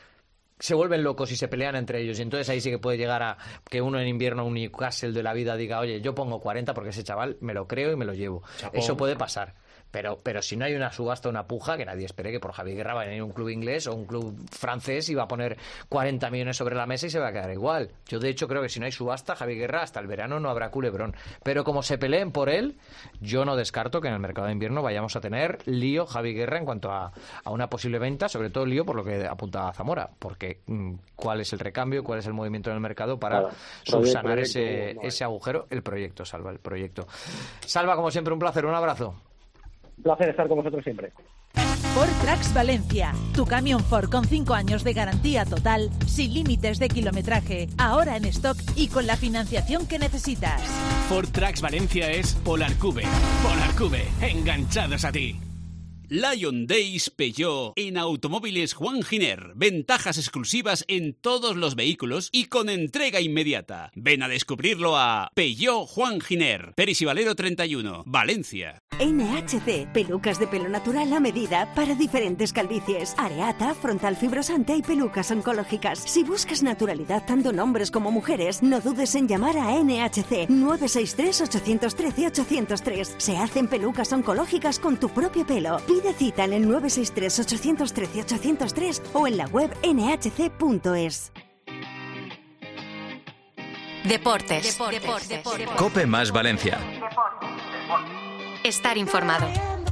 Se vuelven locos y se pelean entre ellos, y entonces ahí sí que puede llegar a que uno en invierno, un Newcastle de la vida, diga, oye, yo pongo cuarenta porque ese chaval me lo creo y me lo llevo. Chapón. Eso puede pasar. Pero, pero si no hay una subasta, una puja, que nadie espere que por Javi Guerra va a venir un club inglés o un club francés y va a poner cuarenta millones sobre la mesa y se va a quedar igual. Yo, de hecho, creo que si no hay subasta, Javi Guerra hasta el verano no habrá culebrón. Pero como se peleen por él, yo no descarto que en el mercado de invierno vayamos a tener lío Javi Guerra en cuanto a, a una posible venta, sobre todo lío por lo que apuntaba Zamora, porque mm, cuál es el recambio, cuál es el movimiento en el mercado para Claro. subsanar Proyecto, ese, no hay. ese agujero. El proyecto, Salva, el proyecto. Salva, como siempre, un placer, un abrazo. Un placer estar con vosotros siempre. Ford Trucks Valencia, tu camión Ford con cinco años de garantía total, sin límites de kilometraje, ahora en stock y con la financiación que necesitas. Ford Trucks Valencia es Polarcube. Polarcube, enganchados a ti. Lion Days Peugeot en Automóviles Juan Giner. Ventajas exclusivas en todos los vehículos y con entrega inmediata. Ven a descubrirlo a Peugeot Juan Giner. Peris y Valero treinta y uno, Valencia. N H C, pelucas de pelo natural a medida para diferentes calvicies. Areata, frontal fibrosante y pelucas oncológicas. Si buscas naturalidad tanto en hombres como mujeres, no dudes en llamar a N H C nueve seis tres, ocho uno tres, ocho cero tres. Se hacen pelucas oncológicas con tu propio pelo. Pide cita en el nueve seis tres, ocho uno tres, ocho cero tres o en la web n h c punto es. Deportes. Deportes. Deportes. Cope más Valencia. Estar informado.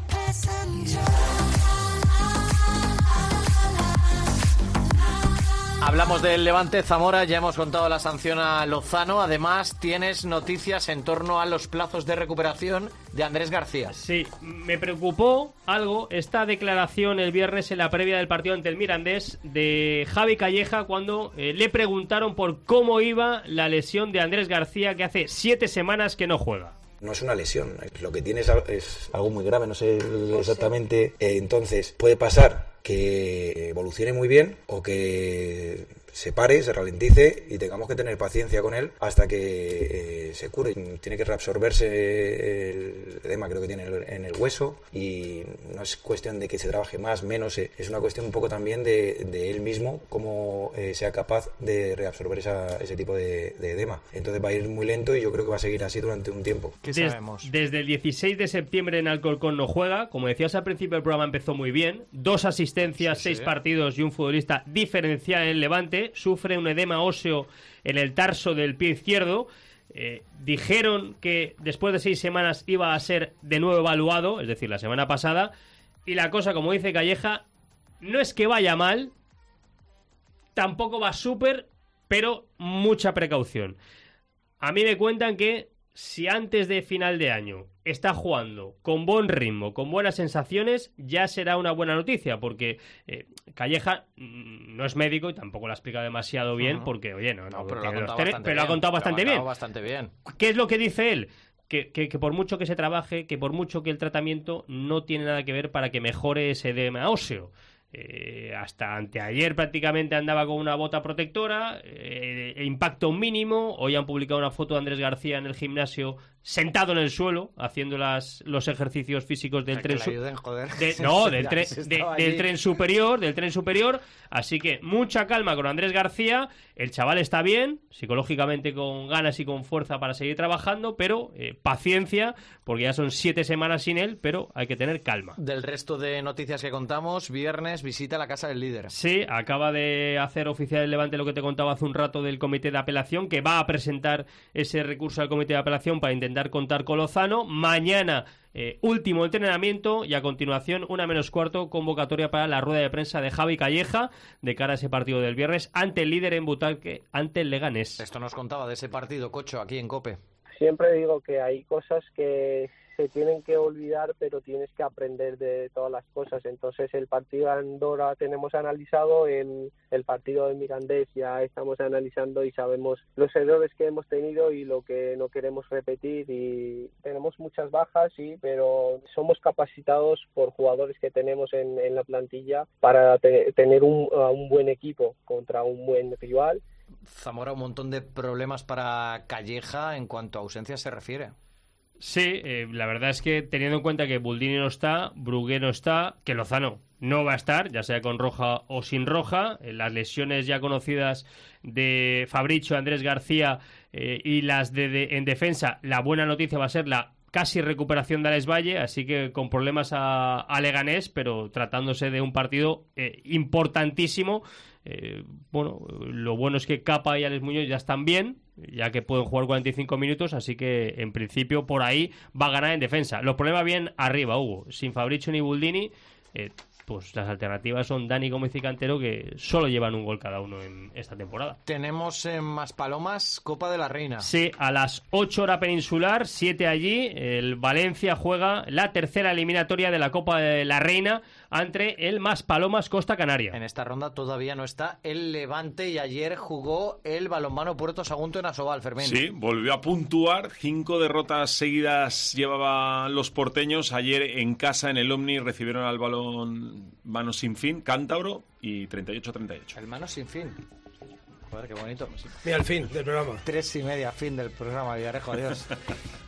Hablamos del Levante Zamora, ya hemos contado la sanción a Lozano. Además, tienes noticias en torno a los plazos de recuperación de Andrés García. Sí, me preocupó algo esta declaración el viernes en la previa del partido ante el Mirandés de Javi Calleja cuando eh, le preguntaron por cómo iba la lesión de Andrés García, que hace siete semanas que no juega. No es una lesión, lo que tiene es, es algo muy grave, no sé exactamente. Eh, entonces, puede pasar que evolucione muy bien o que se pare, se ralentice y tengamos que tener paciencia con él hasta que eh, se cure. Tiene que reabsorberse el edema, creo que tiene en el hueso, y no es cuestión de que se trabaje más, menos, eh, es una cuestión un poco también de, de él mismo, cómo eh, sea capaz de reabsorber esa, ese tipo de, de edema. Entonces va a ir muy lento y yo creo que va a seguir así durante un tiempo. ¿Qué Des- sabemos? Desde el dieciséis de septiembre en Alcorcón no juega. Como decías al principio, el programa empezó muy bien. Dos asistencias, Sí, seis sí. partidos y un futbolista diferencial en el Levante. Sufre un edema óseo en el tarso del pie izquierdo. Eh, dijeron que después de seis semanas iba a ser de nuevo evaluado, es decir, la semana pasada. Y la cosa, como dice Calleja, no es que vaya mal, tampoco va súper, pero mucha precaución. A mí me cuentan que si antes de final de año está jugando con buen ritmo, con buenas sensaciones, ya será una buena noticia, porque eh, Calleja mm, no es médico y tampoco lo ha explicado demasiado bien, Ujú. porque, oye, no, no, No, pero porque lo ha los contado tres- bastante pero lo ha bien. contado Lo ha bastante contado bien. bastante bien. ¿Qué es lo que dice él? Que, que, que por mucho que se trabaje, que por mucho que el tratamiento no tiene nada que ver para que mejore ese edema óseo. Eh, hasta anteayer prácticamente andaba con una bota protectora, eh, impacto mínimo. Hoy han publicado una foto de Andrés García en el gimnasio sentado en el suelo haciendo las, los ejercicios físicos del Que tren le su- ayuden, joder. de- no, del, Ya, tren, si de- estaba del allí. tren superior, del tren superior. Así que mucha calma con Andrés García. El chaval está bien, psicológicamente con ganas y con fuerza para seguir trabajando, pero eh, paciencia, porque ya son siete semanas sin él, pero hay que tener calma. Del resto de noticias que contamos, viernes visita a la casa del líder. Sí, acaba de hacer oficial el Levante lo que te contaba hace un rato del comité de apelación, que va a presentar ese recurso al comité de apelación para intentar contar con Lozano. Mañana eh, último entrenamiento y a continuación, una menos cuarto, convocatoria para la rueda de prensa de Javi Calleja de cara a ese partido del viernes ante el líder en Butarque, ante el Leganés. Esto nos contaba de ese partido, Cocho, aquí en COPE. Siempre digo que hay cosas que se tienen que olvidar, pero tienes que aprender de todas las cosas. Entonces el partido de Andorra tenemos analizado, el, el partido de Mirandés ya estamos analizando y sabemos los errores que hemos tenido y lo que no queremos repetir, y tenemos muchas bajas, sí, pero somos capacitados por jugadores que tenemos en, en la plantilla para te, tener un, un buen equipo contra un buen rival. Zamora, un montón de problemas para Calleja en cuanto a ausencias se refiere. Sí, eh, la verdad es que teniendo en cuenta que Buldini no está, Brugué no está, que Lozano no va a estar, ya sea con roja o sin roja, eh, las lesiones ya conocidas de Fabricio, Andrés García eh, y las de, de en defensa, la buena noticia va a ser la casi recuperación de Alex Valle, así que con problemas a, a Leganés, pero tratándose de un partido eh, importantísimo. Eh, bueno, lo bueno es que Capa y Alex Muñoz ya están bien, ya que pueden jugar cuarenta y cinco minutos, así que en principio por ahí va a ganar en defensa. Los problemas bien arriba, Hugo, sin Fabricio ni Buldini, eh, pues las alternativas son Dani Gómez y Cantero, que solo llevan un gol cada uno en esta temporada. Tenemos en Maspalomas Copa de la Reina. Sí, a las ocho hora peninsular, siete allí, el Valencia juega la tercera eliminatoria de la Copa de la Reina ante el Maspalomas Costa Canaria. En esta ronda todavía no está el Levante y ayer jugó el balonmano Puerto Sagunto en Asobal, Fermín. Sí, volvió a puntuar, cinco derrotas seguidas llevaban los porteños. Ayer en casa, en el Omni, recibieron al balón Mano Sin Fin, Cántabro, y treinta y ocho a treinta y ocho. El Mano Sin Fin. Joder, qué bonito. Mira, el fin del programa. Tres y media, fin del programa, Villarejo, adiós.